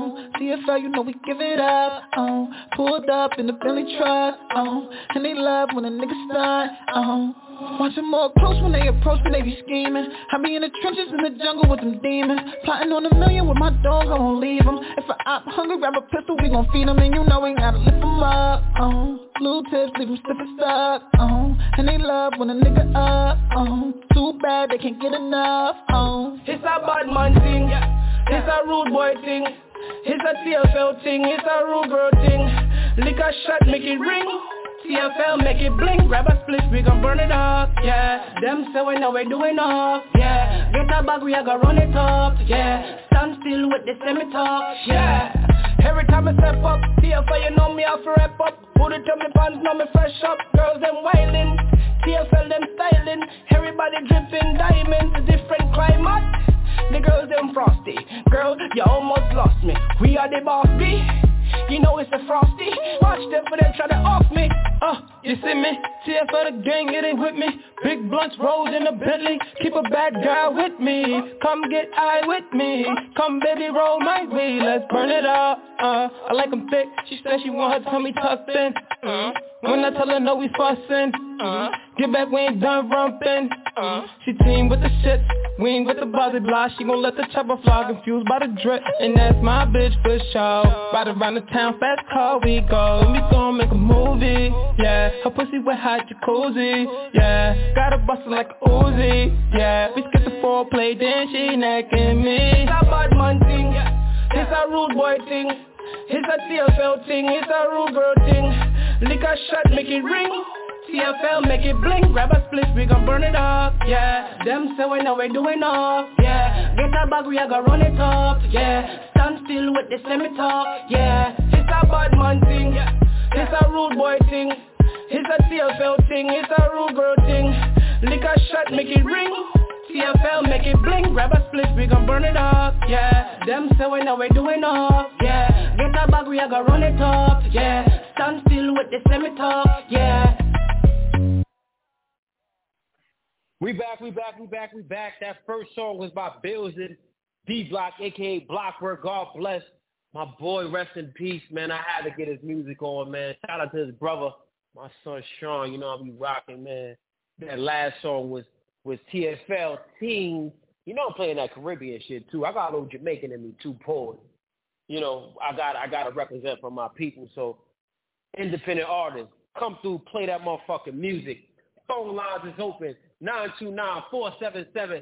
TFL you know we give it up. Pulled up in the Bentley truck. And they love when a nigga start. Watching more close when they approach me, they be scheming. I be in the trenches in the jungle with them demons. Plotting on $1 million with my dog, I won't leave him. If I op hungry, grab a pistol, we gon' feed him. And you know we gotta lift him up. Blue tips, leave him stiff and stuck. And they love when a nigga up. Too bad, they can't get enough. It's a bad man thing. It's a rude boy thing. It's a TFL thing. It's a rude girl thing. Lick a shot, make it ring. TFL make it blink, grab a split, we gon' burn it up, yeah. Them say we know we do enough, yeah. Get a bag, we a go run it up, yeah. Stand still with the semi-talk, yeah. Every time I step up, TFL you know me have to rep up. Put it to me pants, know me fresh up. Girls them wildin', TFL them styling. Everybody dripping diamonds, a different climate. The girls them frosty, girl you almost lost me. We are the boss B. You know it's a frosty. Watch them for them try to off me. You see me? TFL the gang, it ain't with me. Big blunts rolls in a Bentley. Keep a bad girl with me. Come get high with me. Come baby roll my way. Let's burn it up. I like them thick. She said she want her tummy tucked in. When I tell her no, we fussin'. Get back, we ain't done rumpin'. She team with the shits. We ain't with the buzzy blah. She gon' let the chopper fly, confused by the drip. And that's my bitch for sure. Ride around the town, fast car we go. And we gon' make a movie, yeah. Her pussy wet hot jacuzzi, yeah. Got her bustin' like a Uzi, yeah. We skip the foreplay, then she necking me. It's a bad man thing, it's a rude boy thing. It's a TFL thing, it's a rude girl thing. Lick a shot, make it ring. TFL make it blink, grab a split, we gon' burn it up, yeah. Them say we know we doing off, yeah. Get a bag, we a go run it up, yeah. Stand still with the semi-talk, yeah. It's a bad man thing, it's a rude boy thing. It's a TFL thing, it's a rude girl thing. Lick a shot, make it ring. TFL make it blink, grab a split, we gon' burn it up, yeah. Them say we know we doing off, yeah. Get a bag, we a go run it up, yeah. Stand still with the semi-talk, yeah. We back. That first song was by Bills and D-Block, a.k.a. Blockwork. God bless my boy, rest in peace, man. I had to get his music on, man. Shout out to his brother, my son Sean. You know I be rocking, man. That last song was TFL Teens. You know I'm playing that Caribbean shit, too. I got a little Jamaican in me, too, poet. You know, I got to represent for my people. So, independent artists, come through, play that motherfucking music. Phone lines is open. 929-477-2425.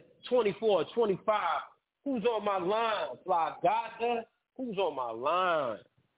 Who's on my line? Fly Gaza? Who's on my line?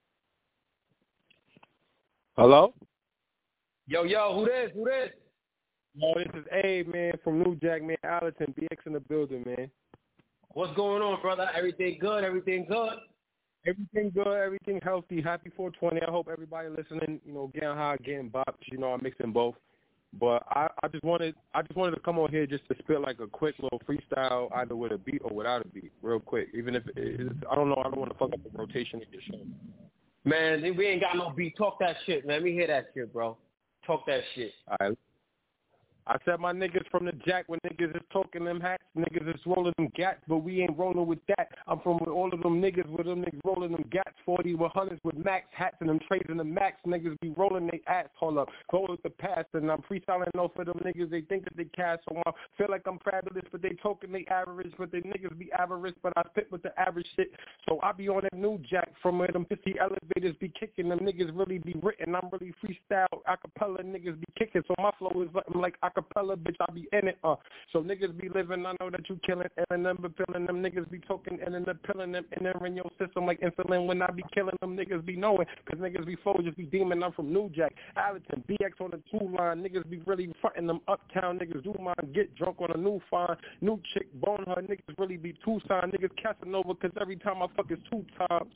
Hello? Yo, who this? Yo, this is Abe, man, from New Jack, man. Allerton, BX in the building, man. What's going on, brother? Everything good? Everything good, everything healthy. Happy 420. I hope everybody listening, you know, getting high, getting bopped. You know, I'm mixing both. But I just wanted to come on here just to spit like a quick little freestyle, either with a beat or without a beat, real quick. Even if I don't know, I don't want to fuck up the rotation of your show. Man, we ain't got no beat. Talk that shit, man. Let me hear that shit, bro. Talk that shit. All right. I said my niggas from the Jack when niggas is talking them hats, niggas is rolling them gats, but we ain't rolling with that. I'm from with all of them niggas with them niggas rolling them gats, 40 with hundreds with max hats and them trays in the max. Niggas be rolling they ass, hold up, go with the past, and I'm freestyling no for them niggas. They think that they cast, so I feel like I'm proud of this, but they talking they average, but they niggas be average, but I fit with the average shit. So I be on that New Jack from where them 50 elevators be kicking. Them niggas really be written. I'm really freestyle acapella niggas be kicking. So my flow is like acapella, bitch, I be in it, So niggas be living, I know that you killing, and them be feeling, them niggas be talking, and then they're pilling them, and they're in your system like insulin. When I be killing them, niggas be knowing, cause niggas be foes, just be demon. I'm from New Jack, Allerton, BX on the 2 line. Niggas be really fronting them uptown, niggas do mine, get drunk on a new fine, new chick, bone her, niggas really be Tucson, niggas Casanova, cause every time I fuck is 2 times.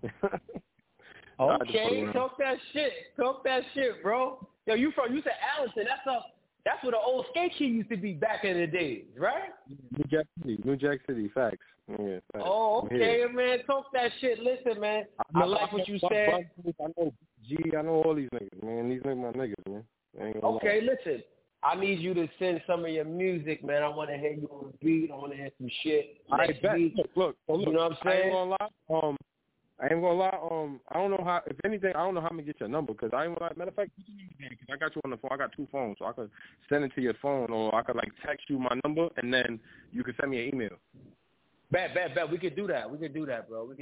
Okay, talk that shit, bro. Yo, you said Allerton, that's where the old skate key used to be back in the days, right? New Jack City, facts. Yeah, facts. Oh, okay, man. Talk that shit. Listen, man. I like what you said. I know G. I know all these niggas, man. These niggas my niggas, man. Okay, listen. I need you to send some of your music, man. I want to hear you on the beat. I want to hear some shit. I bet. Look, you know what I'm saying? I ain't gonna lie. I don't know how. If anything, I don't know how I'm gonna get your number because I ain't gonna lie. Matter of fact, because I got you on the phone. I got 2 phones, so I could send it to your phone, or I could like text you my number, and then you can send me an email. Bet. We could do that, bro. We could do that, man.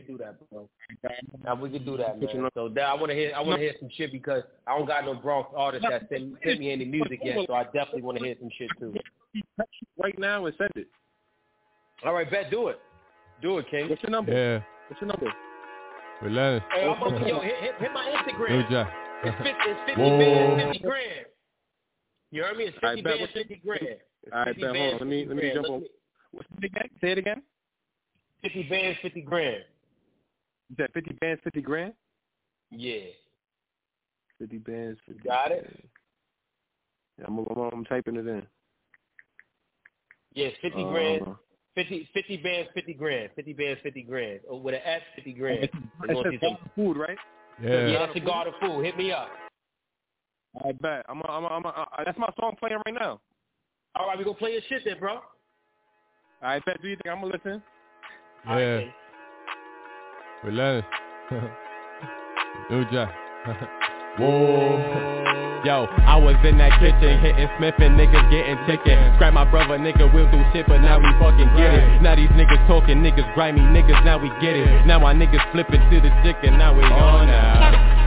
So I want to hear some shit because I don't got no Bronx artist that sent me any music yet. So I definitely want to hear some shit too. Right now and send it. All right, bet. Do it, King. What's your number? Yeah. What's your number? Relentless. Hey, hit my Instagram. New Jack. It's 50 bands, 50 grand. You heard me? It's 50 bands, 50 grand. All right, bet. Hold on. Let me jump on. What's it again? Say it again. 50 bands, 50 grand. You said 50 bands, 50 grand? Yeah. 50 bands, 50 Got it? Yeah, I'm typing it in. Yes, 50 grand. 50 bands, 50 grand. 50 bands, 50 grand. Oh, with an S, 50 grand. It's food, right? Yeah, that's a God of Food. Hit me up. I bet. That's my song playing right now. All right, we gonna play your shit then, bro. I bet. Do you think I'm gonna listen? Yeah. Relentless. New Jack. Whoa. Yo, I was in that kitchen hitting Smith and niggas getting chicken. Scrap my brother, nigga, we'll do shit, but now we fucking get it. Now these niggas talking, niggas grimy niggas, now we get it. Now my niggas flipping to the chicken, now we on now.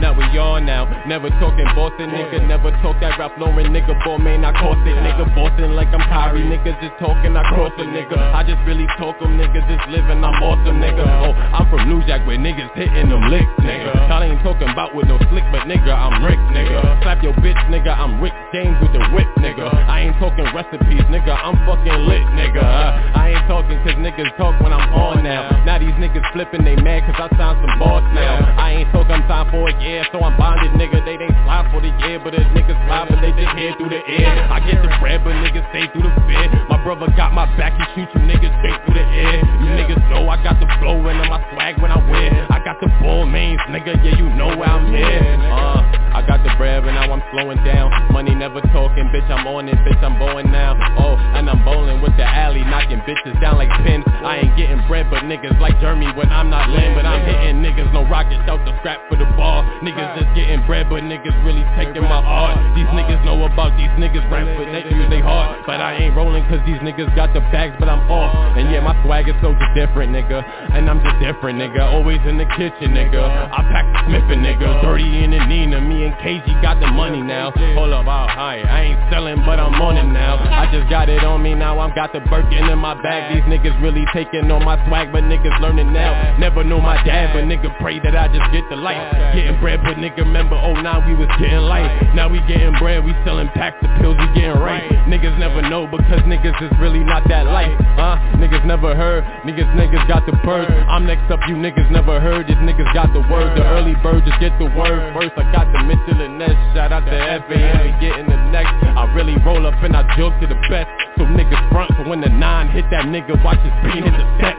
now we on now. Never talking Boston, nigga, never talk that Ralph Lauren, nigga, ball man, I cost it, nigga, Boston like I'm Kyrie, niggas just talking, I cross it, nigga, I just really talk them, niggas just living, I'm awesome, nigga, oh, I'm from New Jack where niggas hitting them licks, nigga, I ain't talking about with no slick, but nigga, I'm Rick, nigga, slap your bitch, nigga, I'm Rick James with the whip, nigga, I ain't talking recipes, nigga, I'm fucking lit, nigga, I ain't talking cause niggas talk when I'm on now, now these niggas flipping, they mad cause I signed some boss now, I ain't talking time for a year, so I'm bonded, nigga, they fly for the year, but the niggas fly, but they just hear through the air, I get the bread, but niggas stay through the fear, my brother got my back, he shoot you niggas straight through the air, you niggas know I got the flow and my swag when I wear, I got the bull mains, nigga, yeah you know where I'm here, I got the bread and now I'm slowing down, money never talking, bitch I'm on it, bitch I'm bowling now, oh, and I'm bowling with the alley, knocking bitches down like pins, I ain't getting bread, but niggas like Jeremy when I'm not Lynn, but I'm hitting niggas, no rockets out the scrap for the ball, niggas just getting bread, but niggas really taking my art, these niggas know about these niggas rap, but they use they heart, but I ain't rolling cause these niggas got the bags, but I'm off, and yeah my swag is so just different, nigga, and I'm just different, nigga, always in the kitchen, nigga, I pack the Smith nigga, 30 in the Nina, me and KG got the money now, hold up, I ain't selling, but I'm on it now, I just got it on me now, I'm got the Birkin in my bag, these niggas really taking on my swag, but niggas learning now, never knew my dad, but nigga pray that I just get the light, getting bread, but nigga remember 09 we was getting light, now we getting bread, we selling packs of pills, we getting right, niggas never know because niggas is really not that light, niggas never heard, niggas got the birds, I'm next up, you niggas never heard, these niggas got the word, the early bird just get the word first, I got the Mitchell and Ness, shout out to FAM, we getting the next, I really roll up and I joke to the best, so niggas front, so when the 9 hit that nigga, watch his beat hit the set.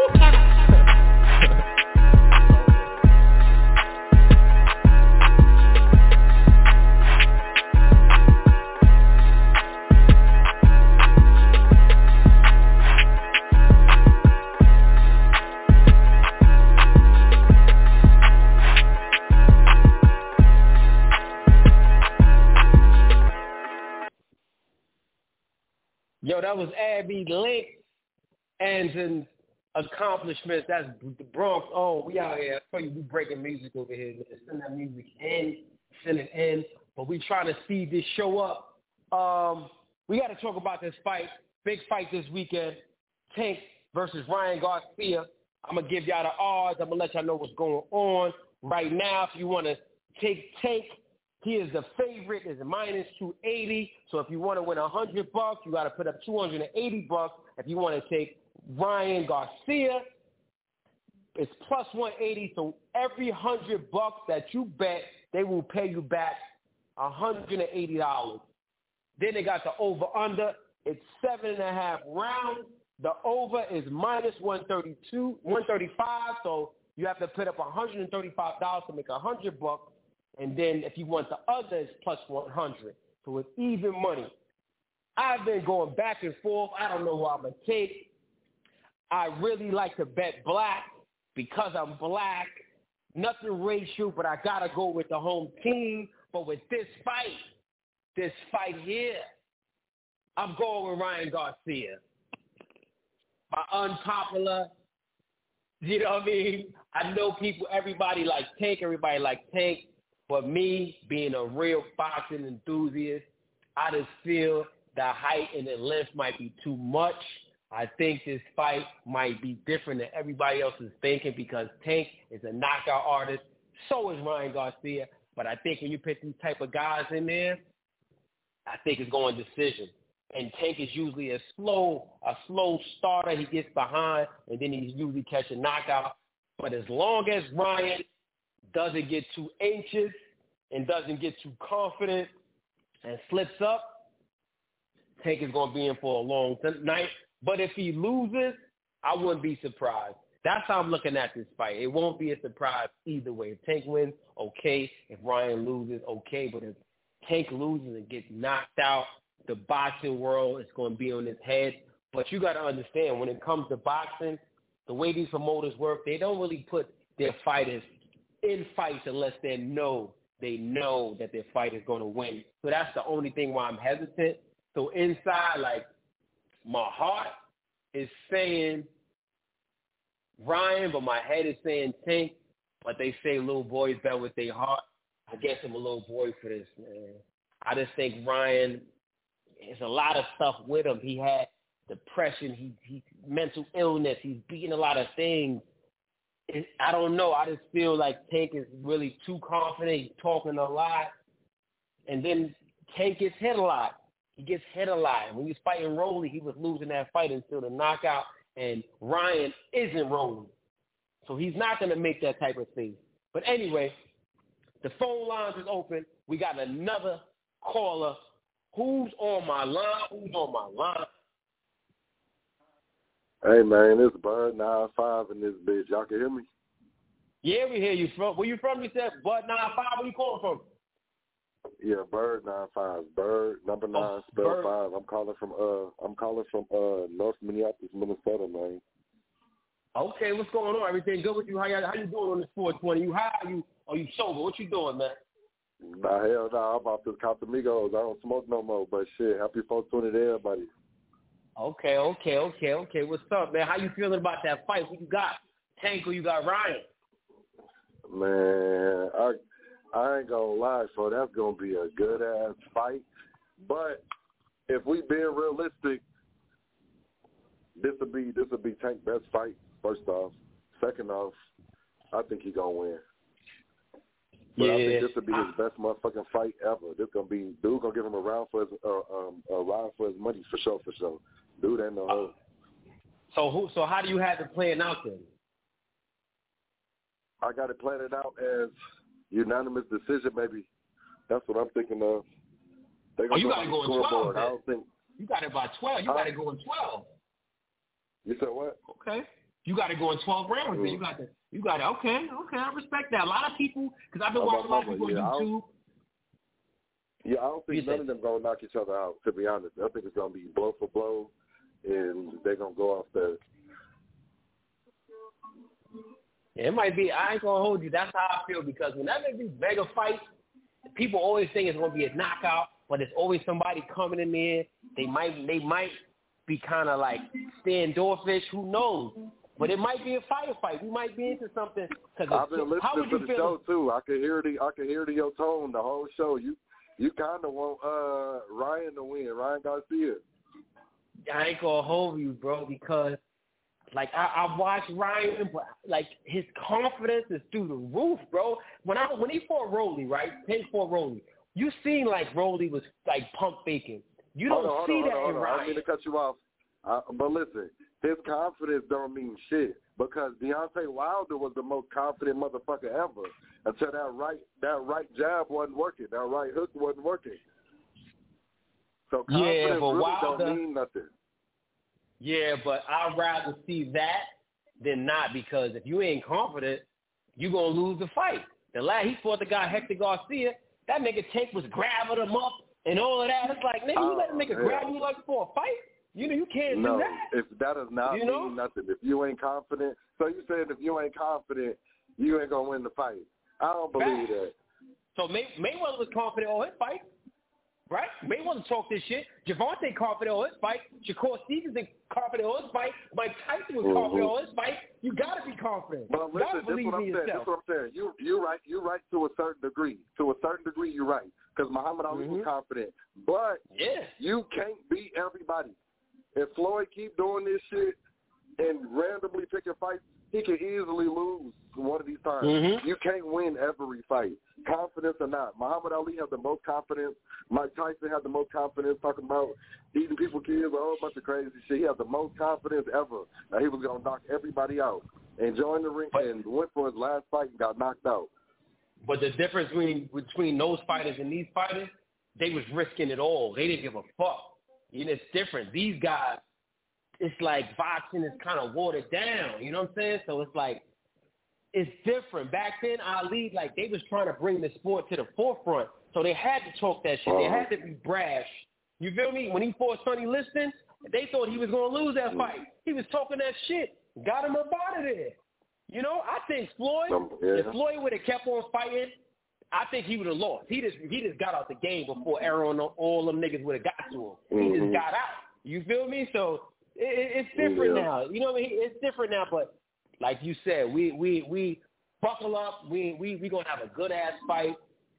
Yo, that was Abby Link and an accomplishments. That's the Bronx. Oh, we out here. I tell you, we breaking music over here. Send that music in, send it in. But we trying to speed this show up. We got to talk about this fight. Big fight this weekend. Tank versus Ryan Garcia. I'm going to give y'all the odds. I'm going to let y'all know what's going on right now. If you want to take Tank, he is the favorite. It's minus 280. So if you want to win $100, you got to put up $280. If you want to take Ryan Garcia, it's plus 180. So every $100 that you bet, they will pay you back $180. Then they got the over/under. It's 7.5 rounds. The over is minus 135. So you have to put up $135 to make $100. And then if you want the other, it's plus 100. So it's even money. I've been going back and forth. I don't know who I'm going to take. I really like to bet black because I'm black. Nothing racial, but I got to go with the home team. But with this fight here, I'm going with Ryan Garcia. My unpopular, you know what I mean? I know everybody like Tank, but me, being a real boxing enthusiast, I just feel the height and the length might be too much. I think this fight might be different than everybody else is thinking because Tank is a knockout artist. So is Ryan Garcia. But I think when you put these type of guys in there, I think it's going decision. And Tank is usually a slow starter. He gets behind, and then he's usually catch a knockout. But as long as Ryan doesn't get too anxious and doesn't get too confident and slips up, Tank is going to be in for a long night. But if he loses, I wouldn't be surprised. That's how I'm looking at this fight. It won't be a surprise either way. If Tank wins, okay. If Ryan loses, okay. But if Tank loses and gets knocked out, the boxing world is going to be on his head. But you got to understand, when it comes to boxing, the way these promoters work, they don't really put their fighters in fights unless they know that their fight is going to win. So that's the only thing why I'm hesitant. So inside, like, my heart is saying Ryan, but my head is saying Tank. But they say little boys bet with their heart. I guess I'm a little boy for this, man. I just think Ryan, there's a lot of stuff with him. He had depression, he mental illness, he's beating a lot of things. I don't know. I just feel like Tank is really too confident. He's talking a lot. And then Tank gets hit a lot. He gets hit a lot. And when he was fighting Rolly, he was losing that fight until the knockout. And Ryan isn't Rolly. So he's not going to make that type of thing. But anyway, the phone lines is open. We got another caller. Who's on my line? Hey, man, it's Bud 95 in this bitch. Y'all can hear me? Yeah, we hear you. Where you from? You said Bud 95. Where you calling from? Yeah, Bird 95. Bird number 9 spell 5. I'm calling from North Minneapolis, Minnesota, man. Okay, what's going on? Everything good with you? How you doing on this 420? You high? Are you sober? What you doing, man? Nah, hell no. I'm about to Casamigos. I don't smoke no more, but shit, happy 420 to everybody. Okay. What's up, man? How you feeling about that fight? Who you got? Tank or you got Ryan? Man, I ain't gonna lie, so that's gonna be a good ass fight. But if we being realistic, this'll be Tank's best fight. First off, second off, I think he gonna win. But I think this will be his best motherfucking fight ever. This gonna be dude gonna give him a ride for his money for sure. Dude ain't no hoe. So how do you have it playing out then? I got it planned out as unanimous decision, baby. That's what I'm thinking of. You got to go in 12. I don't think you got it by 12. You got to go in 12. You said what? Okay. You got to go in 12 rounds. Then you got it. Okay. I respect that. A lot of people, because I've been watching a lot of people on YouTube. I don't think none of them gonna knock each other out. To be honest, I think it's gonna be blow for blow, and they're gonna go off the. Yeah, it might be. I ain't gonna hold you. That's how I feel because whenever these mega fights, people always think it's gonna be a knockout, but there's always somebody coming in there. They might be kind of like standoffish. Who knows? But it might be a fight. We might be into something. I've been listening to the show too. I can hear your tone the whole show. You kind of want Ryan to win, Ryan Garcia. I ain't gonna hold you, bro, because like I watched Ryan, but like his confidence is through the roof, bro. When he fought Rolly, right? Tank fought Rolly. You seen like Rolly was like pump faking. You don't see that in Ryan. I don't mean to cut you off, but listen, his confidence don't mean shit because Deontay Wilder was the most confident motherfucker ever until that right jab wasn't working, that right hook wasn't working. So confidence but really Wilder don't mean nothing. Yeah, but I'd rather see that than not because if you ain't confident, you going to lose the fight. He fought the guy Hector Garcia. That nigga Tank was grabbing him up and all of that. It's like, nigga, you let a nigga grab you like for a fight? You can't do that. If that does not mean nothing. If you ain't confident, so you saying if you ain't confident, you ain't going to win the fight. I don't believe that. So Mayweather was confident on his fight. Right? Mayweather talk this shit. Javante confident on his fight. Shakur Stevenson confident on his fight. Mike Tyson was confident on his fight. You got to be confident. But listen, this is what I'm saying. You're right. You're right to a certain degree. To a certain degree, you're right. Because Muhammad Ali was confident. But you can't beat everybody. If Floyd keep doing this shit and randomly picking fights, he can easily lose one of these times. You can't win every fight. Confidence or not. Muhammad Ali had the most confidence. Mike Tyson had the most confidence talking about eating people's kids, a whole bunch of crazy shit. He had the most confidence ever that he was going to knock everybody out. And joined the ring and went for his last fight and got knocked out. But the difference between those fighters and these fighters, they was risking it all. They didn't give a fuck. It's different. These guys, it's like boxing is kind of watered down. You know what I'm saying? So it's like, it's different. Back then, Ali, like, they was trying to bring the sport to the forefront. So they had to talk that shit. They had to be brash. You feel me? When he fought Sonny Liston, they thought he was going to lose that fight. He was talking that shit. Got him up out of there. I think Floyd, if Floyd would have kept on fighting, I think he would have lost. He just got out the game before Aaron and all them niggas would have got to him. He just got out. You feel me? So it's different now. You know what I mean? It's different now, but like you said, we buckle up. We gonna have a good ass fight.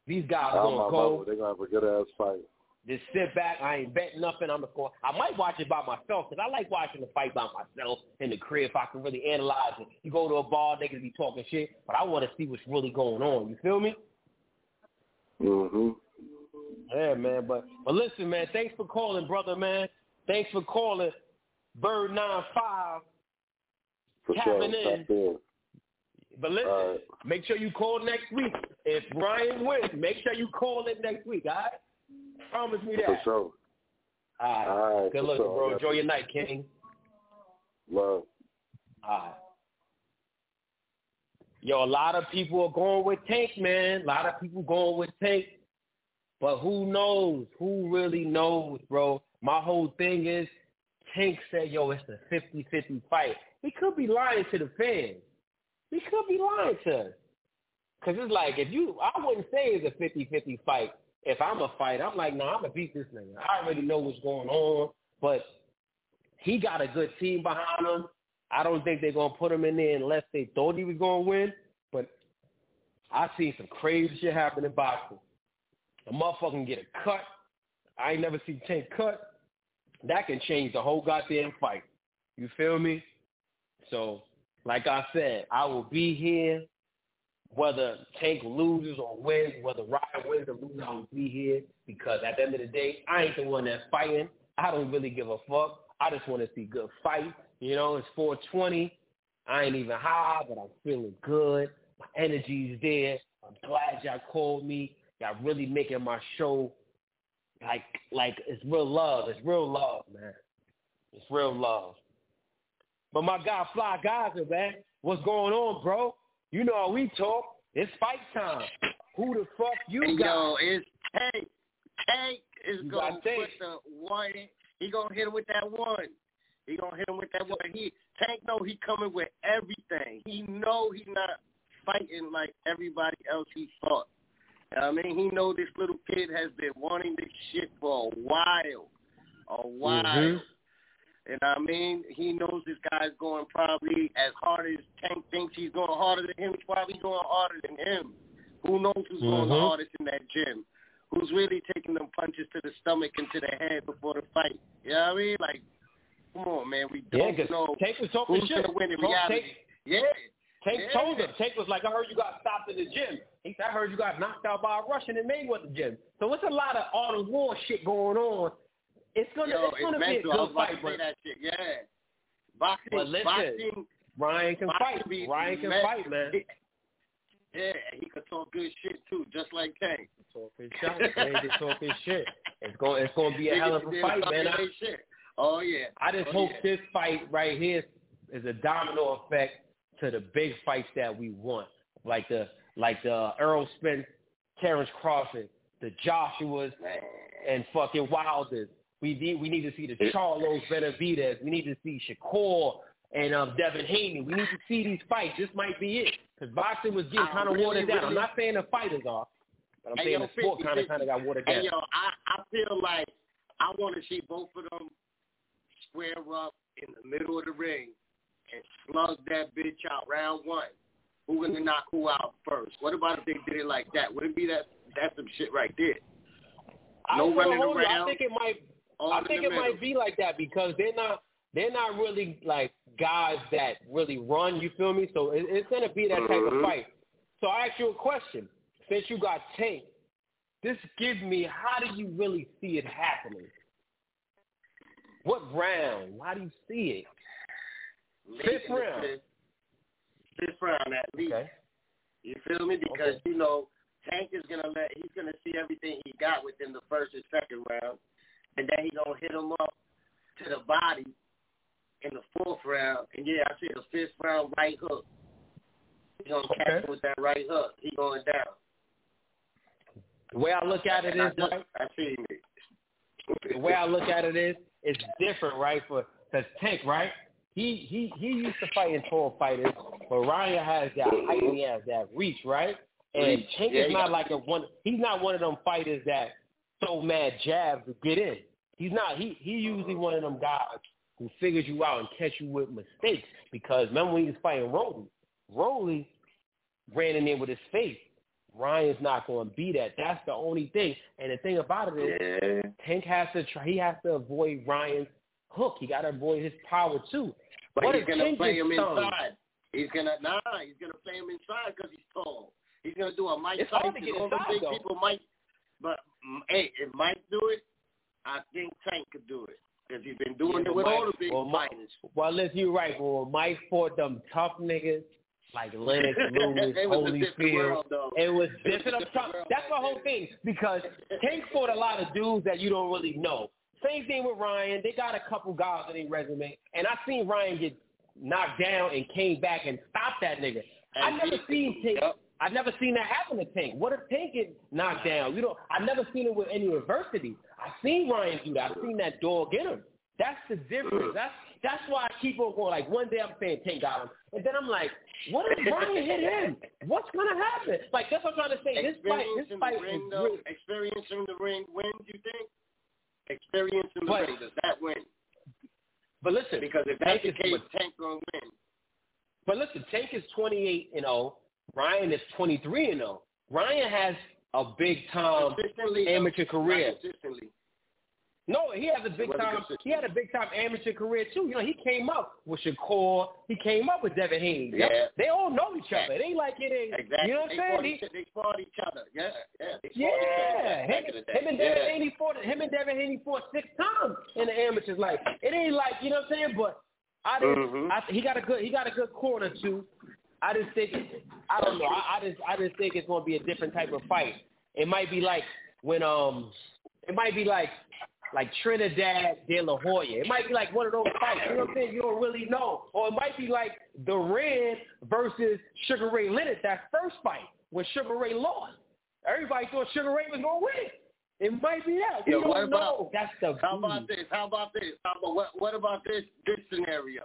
These guys are going to go. They're going to have a good-ass fight. Just sit back. I ain't betting nothing. I might watch it by myself because I like watching the fight by myself in the crib if I can really analyze it. You go to a bar, they can be talking shit, but I want to see what's really going on. You feel me? Mm-hmm. Yeah, man. But listen, man, thanks for calling, brother, man. Thanks for calling. Bird 95. Tapping in. But listen, make sure you call next week. If Ryan wins, make sure you call it next week, all right? Promise me that. For sure. All right. Good looking, bro. Enjoy your night, King. Love. All right. Yo, a lot of people are going with Tank, man. A lot of people going with Tank. But who knows? Who really knows, bro? My whole thing is Tank said, yo, it's a 50-50 fight. He could be lying to the fans. He could be lying to us. Because it's like, I wouldn't say it's a 50-50 fight. If I'm a fighter, I'm like, I'm going to beat this nigga. I already know what's going on. But he got a good team behind him. I don't think they're going to put him in there unless they thought he was going to win. But I seen some crazy shit happen in boxing. A motherfucker can get a cut. I ain't never seen Tank cut. That can change the whole goddamn fight. You feel me? So, like I said, I will be here. Whether Tank loses or wins, whether Ryan wins or loses, I will be here because at the end of the day, I ain't the one that's fighting. I don't really give a fuck. I just want to see good fight. You know, it's 420. I ain't even high, but I'm feeling good. My energy's there. I'm glad y'all called me. Y'all really making my show like it's real love. It's real love, man. It's real love. But my guy, Fly Gaza, man, what's going on, bro? You know how we talk. It's fight time. Who the fuck you got? Yo, it's Tank. Tank is going to put the one. He going to hit him with that one. Tank know he coming with everything. He know he's not fighting like everybody else he fought. I mean, he know this little kid has been wanting this shit for a while. Mm-hmm. And I mean, he knows this guy's going probably as hard as Tank thinks he's going harder than him. He's probably going harder than him. Who knows who's going the hardest in that gym? Who's really taking them punches to the stomach and to the head before the fight? You know what I mean? Like, come on, man. We don't know Tank was talking who's shit. going to win in reality. Tank told him. Tank was like, I heard you got stopped in the gym. He said, I heard you got knocked out by a Russian in Mayweather gym. So it's a lot of art of war shit going on. It's gonna be a good fight, bro. Boxing. Ryan can fight. Ryan can fight, man. Yeah, he can talk good shit too, just like Tank. Talking shit. It's gonna be a hell of a fight, man. Oh yeah. I just hope this fight right here is a domino effect to the big fights that we want, like the Errol Spence, Terrence Crawford, the Joshuas, and fucking Wilders. We need to see the Charlos Benavidez. We need to see Shakur and Devin Haney. We need to see these fights. This might be it. Because boxing was getting kind of watered down. I'm not saying the fighters are, but I'm saying the sport kind of got watered down. Hey, I feel like I want to see both of them square up in the middle of the ring and slug that bitch out round one. Who gonna knock who out first? What about if they did it like that? Would it be that's some shit right there? No running around. I think it might be like that because they're not really like guys that really run. You feel me? So it's gonna be that type of fight. So I ask you a question. Since you got Tank, this gives me how do you really see it happening? What round? How do you see it? Fifth round. Fifth round at least. Okay. You feel me? Because you know Tank is he's gonna see everything he got within the first and second round. And then he's going to hit him up to the body in the fourth round. And, I see the fifth round right hook. He's going to catch him with that right hook. He's going down. The way I look at it is, right? I see it. The way I look at it is, it's different, right? Because Tank, right? He used to fight in tall fighters, but Ryan has that height and he has that reach, right? And Tank is not like he's not one of them fighters that so mad jabs to get in. He's not. He usually one of them guys who figures you out and catch you with mistakes. Because remember when he was fighting Rolly ran in there with his face. Ryan's not going to be that. That's the only thing. And the thing about it is, Tank has to try. He has to avoid Ryan's hook. He got to avoid his power too. But he's gonna play him inside. He's gonna play him inside because he's tall. He's gonna do a Mike Tyson. All the big people might, but hey, if Mike do it, I think Tank could do it because he's been doing it with all the big fighters. Well, listen, you're right. Well, Mike fought them tough niggas like Lennox, Lewis, Holyfield. It was different. That's the whole thing because Tank fought a lot of dudes that you don't really know. Same thing with Ryan. They got a couple guys on their resume, and I seen Ryan get knocked down and came back and stopped that nigga. I never seen Tank. I never seen that happen to Tank. What if Tank get knocked down? I never seen it with any adversity. I seen Ryan do that. I seen that dog in him. That's the difference. That's why I keep on going. Like one day I'm saying Tank got him, and then I'm like, what if Ryan hit him? What's gonna happen? Like that's what I'm trying to say. This fight experience in the ring wins. You think? Experience in the ring, does that win? But listen, because if that's the case, Tank gonna win. But listen, Tank is 28-0. Ryan is 23-0. Ryan has a big time amateur career. No, he has a big time. He had a big time amateur career too. He came up with Shakur. He came up with Devin Haney. Yeah. They all know each other. They like it ain't. Exactly. You know what I'm saying? They fought each other. Yeah. Him and Devin Haney fought 6 times in the amateurs. Like it ain't like you know what I'm saying. But he got a good corner too. I just think I don't know. I just think it's gonna be a different type of fight. It might be like when it might be like Trinidad De La Hoya. It might be like one of those fights, you know what I'm saying? You don't really know. Or it might be like Duran versus Sugar Ray Leonard, that first fight when Sugar Ray lost. Everybody thought Sugar Ray was going to win. It might be that. We don't know. That's the How about this? What about this scenario?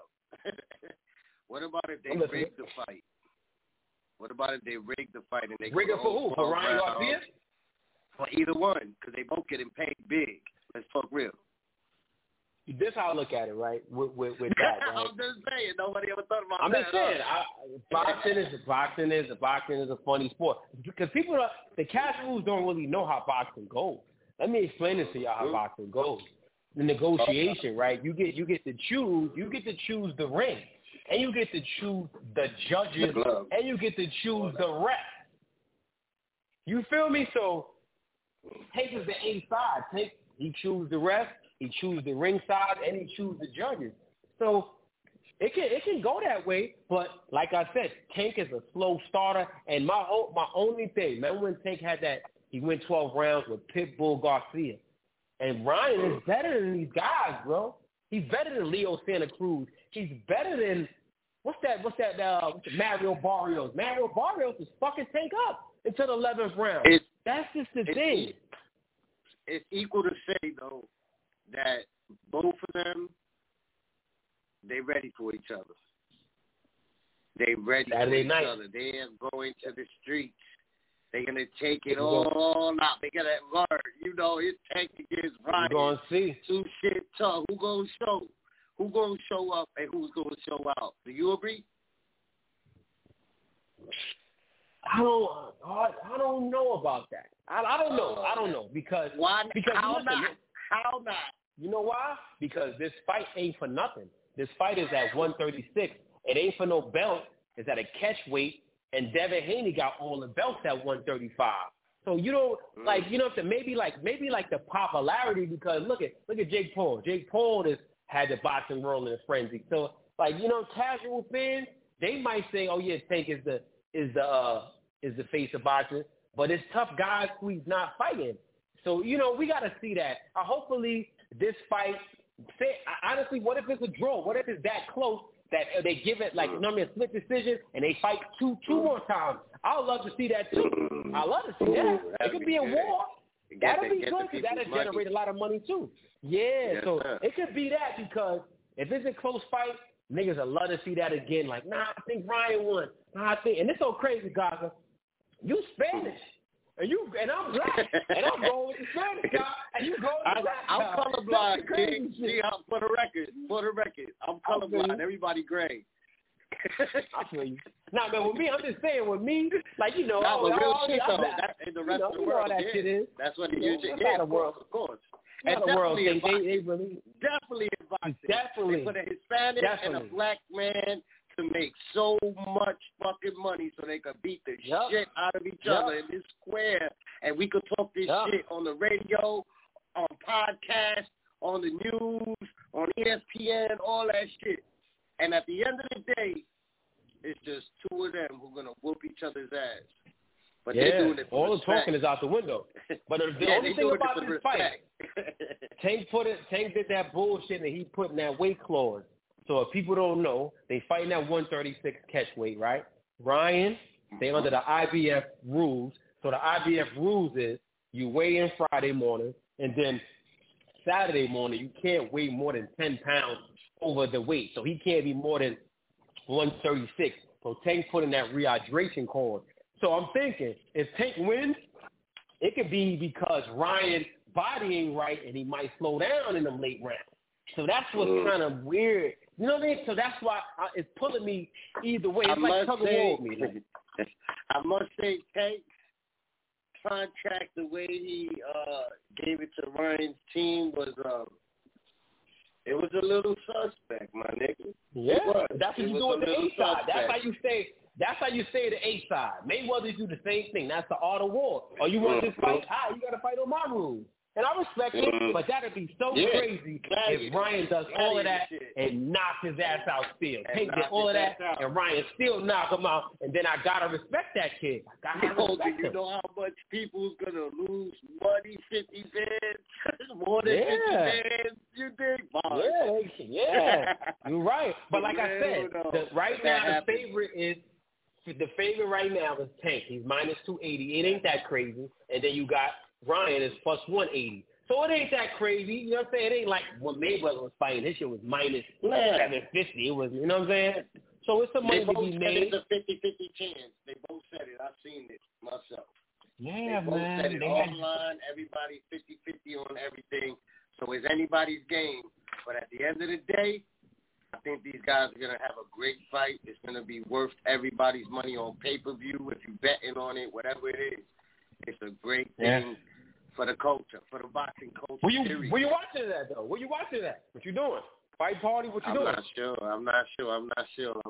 What about if they rig the fight? What about if they rig the fight and they rig it for who? For Ryan Garcia? For either one, because they both getting paid big. Let's talk real. This is how I look at it, right? With that, right? I'm just saying, nobody ever thought about that. I'm just saying, boxing is a funny sport because the casuals don't really know how boxing goes. Let me explain this to y'all how boxing goes. The negotiation, right? You get to choose the ring, and you get to choose the judges, and you get to choose the ref. You feel me? So Tank is the A side. He choose the ref, he choose the ring side, and he choose the judges. So it can go that way, but like I said, Tank is a slow starter. And my only thing, remember when Tank had that, he went 12 rounds with Pitbull Garcia. And Ryan is better than these guys, bro. He's better than Leo Santa Cruz. He's better than, what's that Mario Barrios. Mario Barrios is fucking Tank up until the 11th round. That's just the thing. It's equal to say, though, that both of them, they ready for each other. They ready for each other. They are going to the streets. They're going to take it all out. They're going to learn. It's Tank against Ryan. You're going to see. Two shit tough. Who's going to show? Who's going to show up and who's going to show out? Do you agree? I don't know about that. I don't know because why? Because how not? You know why? Because this fight ain't for nothing. This fight is at 136. It ain't for no belt. It's at a catch weight, and Devin Haney got all the belts at 135. So you don't maybe the popularity because look at Jake Paul. Jake Paul had the boxing world in a frenzy. So casual fans they might say, oh yeah, Tank is the face of boxing. But it's tough guys who he's not fighting. So, we got to see that. Hopefully this fight, honestly, what if it's a draw? What if it's that close that they give it a split decision and they fight two more times? I would love to see that too. I love to see that. It could be a war. That'll be good because that'll generate a lot of money too. Yeah, so it could be that because if it's a close fight, niggas would love to see that again. Like, I think Ryan won. And it's so crazy, Gaza. You Spanish, and I'm black, and I'm going with the Spanish guy, and you going with the black guy. I'm colorblind. For the record, I'm colorblind. Everybody gray. I feel you. Nah, man, with me, I'm just saying, with me, like, you know, real shit, though. That, in the rest of the world, that shit is. That's what the usual of course. And the world definitely in boxing. Definitely. They put a Hispanic and a black man to make so much fucking money so they could beat the shit out of each other in this square. And we could talk this shit on the radio, on podcasts, on the news, on ESPN, all that shit. And at the end of the day, it's just two of them who are going to whoop each other's ass. But they're doing it for all respect. the talking is out the window. But the only thing about this fight, Tank did that bullshit and he put in that weight clause. So if people don't know, they fighting at 136 catch weight, right? Ryan, they under the IBF rules. So the IBF rules is you weigh in Friday morning, and then Saturday morning you can't weigh more than 10 pounds over the weight. So he can't be more than 136. So Tank put in that rehydration clause. So I'm thinking, if Tank wins, it could be because Ryan body ain't right and he might slow down in them late rounds. So that's what's kind of weird. You know what I mean? So that's why it's pulling me either way. It's like tug of war with me. I must say, Tank's contract, the way he gave it to Ryan's team was it was a little suspect, my nigga. Yeah, that's what you do with the A side. That's how you say the A side. Mayweather do the same thing. That's the art of war. Or you want this fight? You got to fight on my rules. And I respect it, but that would be so crazy if Ryan does all of that and knocks his ass out still. Tank did all of that, and Ryan still knock him out, and then I got to respect that kid. You know how much people's going to lose money, 50 bands, more than 50 bands? You think, boss? Yeah, you're right. But like I said, right now the favorite right now is Tank. He's minus 280. It ain't that crazy. And then you got Ryan is plus 180. So it ain't that crazy. You know what I'm saying? It ain't like when Mayweather was fighting. His shit was minus 750. It was, you know what I'm saying? So it's some money to be made. It's a 50-50 chance. They both said it. I've seen it myself. Yeah, they both said it online. Everybody 50-50 on everything. So it's anybody's game. But at the end of the day, I think these guys are going to have a great fight. It's going to be worth everybody's money on pay-per-view if you're betting on it, whatever it is. It's a great thing for the culture, for the boxing culture. Where you watching that, though? Where you watching that? What you doing? Fight party? What you doing? I'm not sure.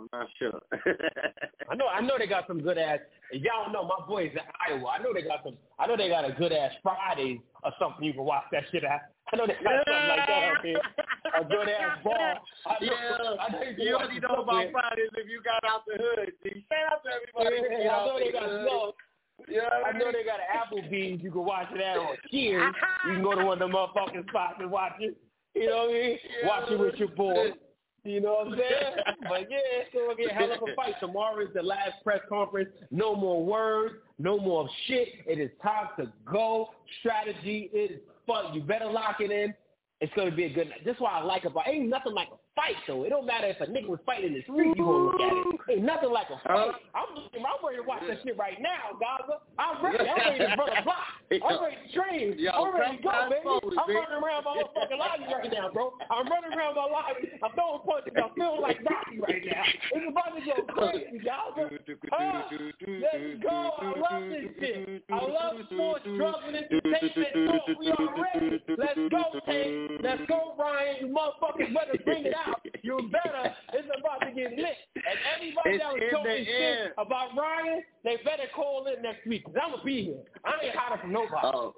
I know they got some good ass. If y'all don't know, my boys in Iowa. I know they got a good ass Fridays or something you can watch that shit at. I know they got something like that up here. A good ass bar. You already know about Fridays if you got out the hood. Shout out to everybody. I know they got snow. I know they got an Applebee's you can watch it at, or Cheers. You can go to one of the motherfucking spots and watch it. You know what I mean? Watch it with your boy. You know what I'm saying? But yeah, it's going to be a hell of a fight. Tomorrow is the last press conference. No more words. No more shit. It is time to go. Strategy is fun. You better lock it in. It's going to be a good night. That's what I like about it. Ain't nothing like a fight, though. It don't matter if a nigga was fighting in the street, you going to look at it. Ain't nothing like a fight. I'm ready to watch that shit right now, Gaza. I'm ready to run a block. I'm ready to train. I'm ready to go, baby. I'm running around my motherfucking lobby right now, bro. I'm running around my lobby. I'm throwing punches. I'm feeling like Rocky right now. It's about to go crazy, Gaza. Let's go. I love this shit. I love sports, drugs, and entertainment. We are ready. Let's go, Tank. Let's go, Ryan. You motherfuckers better bring it out. You better. It's about to get lit. And everybody that was talking shit about Ryan, they better call in next week, because I'm going to be here. I ain't hiding from nobody.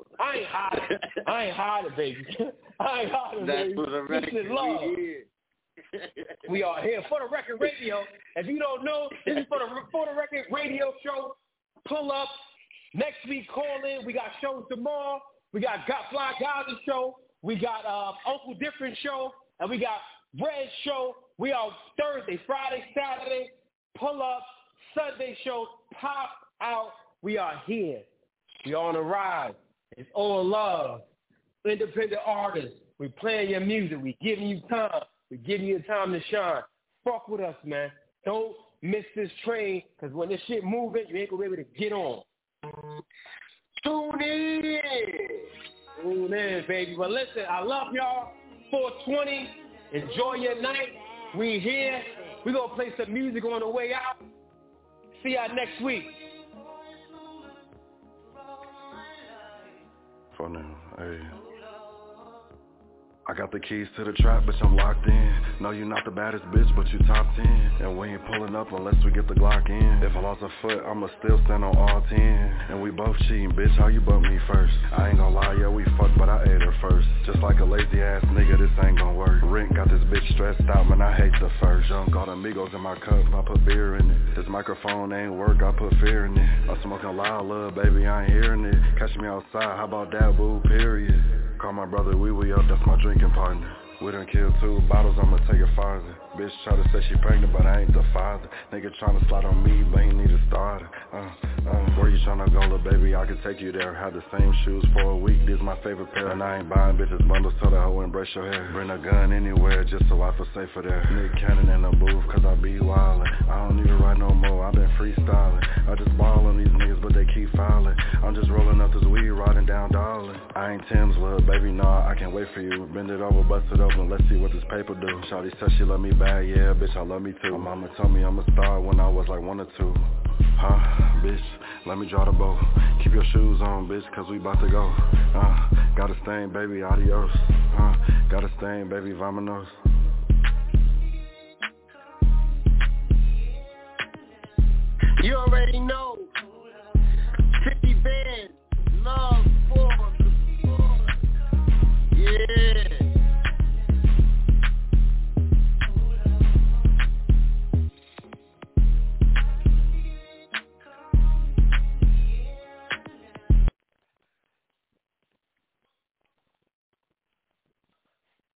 I ain't hiding, baby. I ain't hiding, baby. This is love. We are here for the Record Radio. If you don't know, this is for the Record Radio show. Pull up. Next week, call in. We got shows tomorrow. We got Fly Gaza show. We got Uncle Different show. And we got Red show. We are Thursday, Friday, Saturday. Pull up. Sunday show. Pop out. We are here. We on the rise. It's all love. Independent artists. We playing your music. We giving you time. We giving you time to shine. Fuck with us, man. Don't miss this train, because when this shit moving, you ain't going to be able to get on. Tune in. Tune in, baby. But listen, I love y'all. 420. Enjoy your night. We here. We're going to play some music on the way out. See y'all next week. For now, hey. I got the keys to the trap, bitch, I'm locked in. No, you not the baddest bitch, but you top 10. And we ain't pulling up unless we get the Glock in. If I lost a foot, I'ma still stand on all 10. And we both cheating, bitch, how you bump me first? I ain't gon' lie, yeah, we fucked, but I ate her first. Just like a lazy ass nigga, this ain't gon' work. Rent got this bitch stressed out, man, I hate the first. Young got amigos in my cup, I put beer in it. This microphone ain't work, I put fear in it. I'm smoking loud, love, baby, I ain't hearing it. Catch me outside, how about that, boo, period. Call my brother, wee up, that's my drinking partner. We done killed 2 bottles, I'ma take it farther. Bitch try to say she pregnant, but I ain't the father. Nigga tryna slide on me, but ain't need a starter. Where you tryna go, little baby, I can take you there. Had the same shoes for a week, these my favorite pair. And I ain't buying bitches bundles, tell the hoe embrace your hair. Bring a gun anywhere, just so I feel safer there. Nick Cannon in the booth, cause I be wildin'. I don't need to write no more, I been freestyling. I just ball on these niggas, but they keep filing. I'm just rolling up this weed, riding down Darling. I ain't Tim's, little baby, nah, I can't wait for you. Bend it over, bust it open, let's see what this paper do. Shawty said she love me bad, yeah, bitch, I love me too. My mama told me I'm a star when I was like 1 or 2. Huh, bitch, let me draw the bow. Keep your shoes on, bitch, cause we bout to go. Got a stain, baby, adios. Got a stain, baby, vamonos. You already know. 50 bands, love for. Yeah.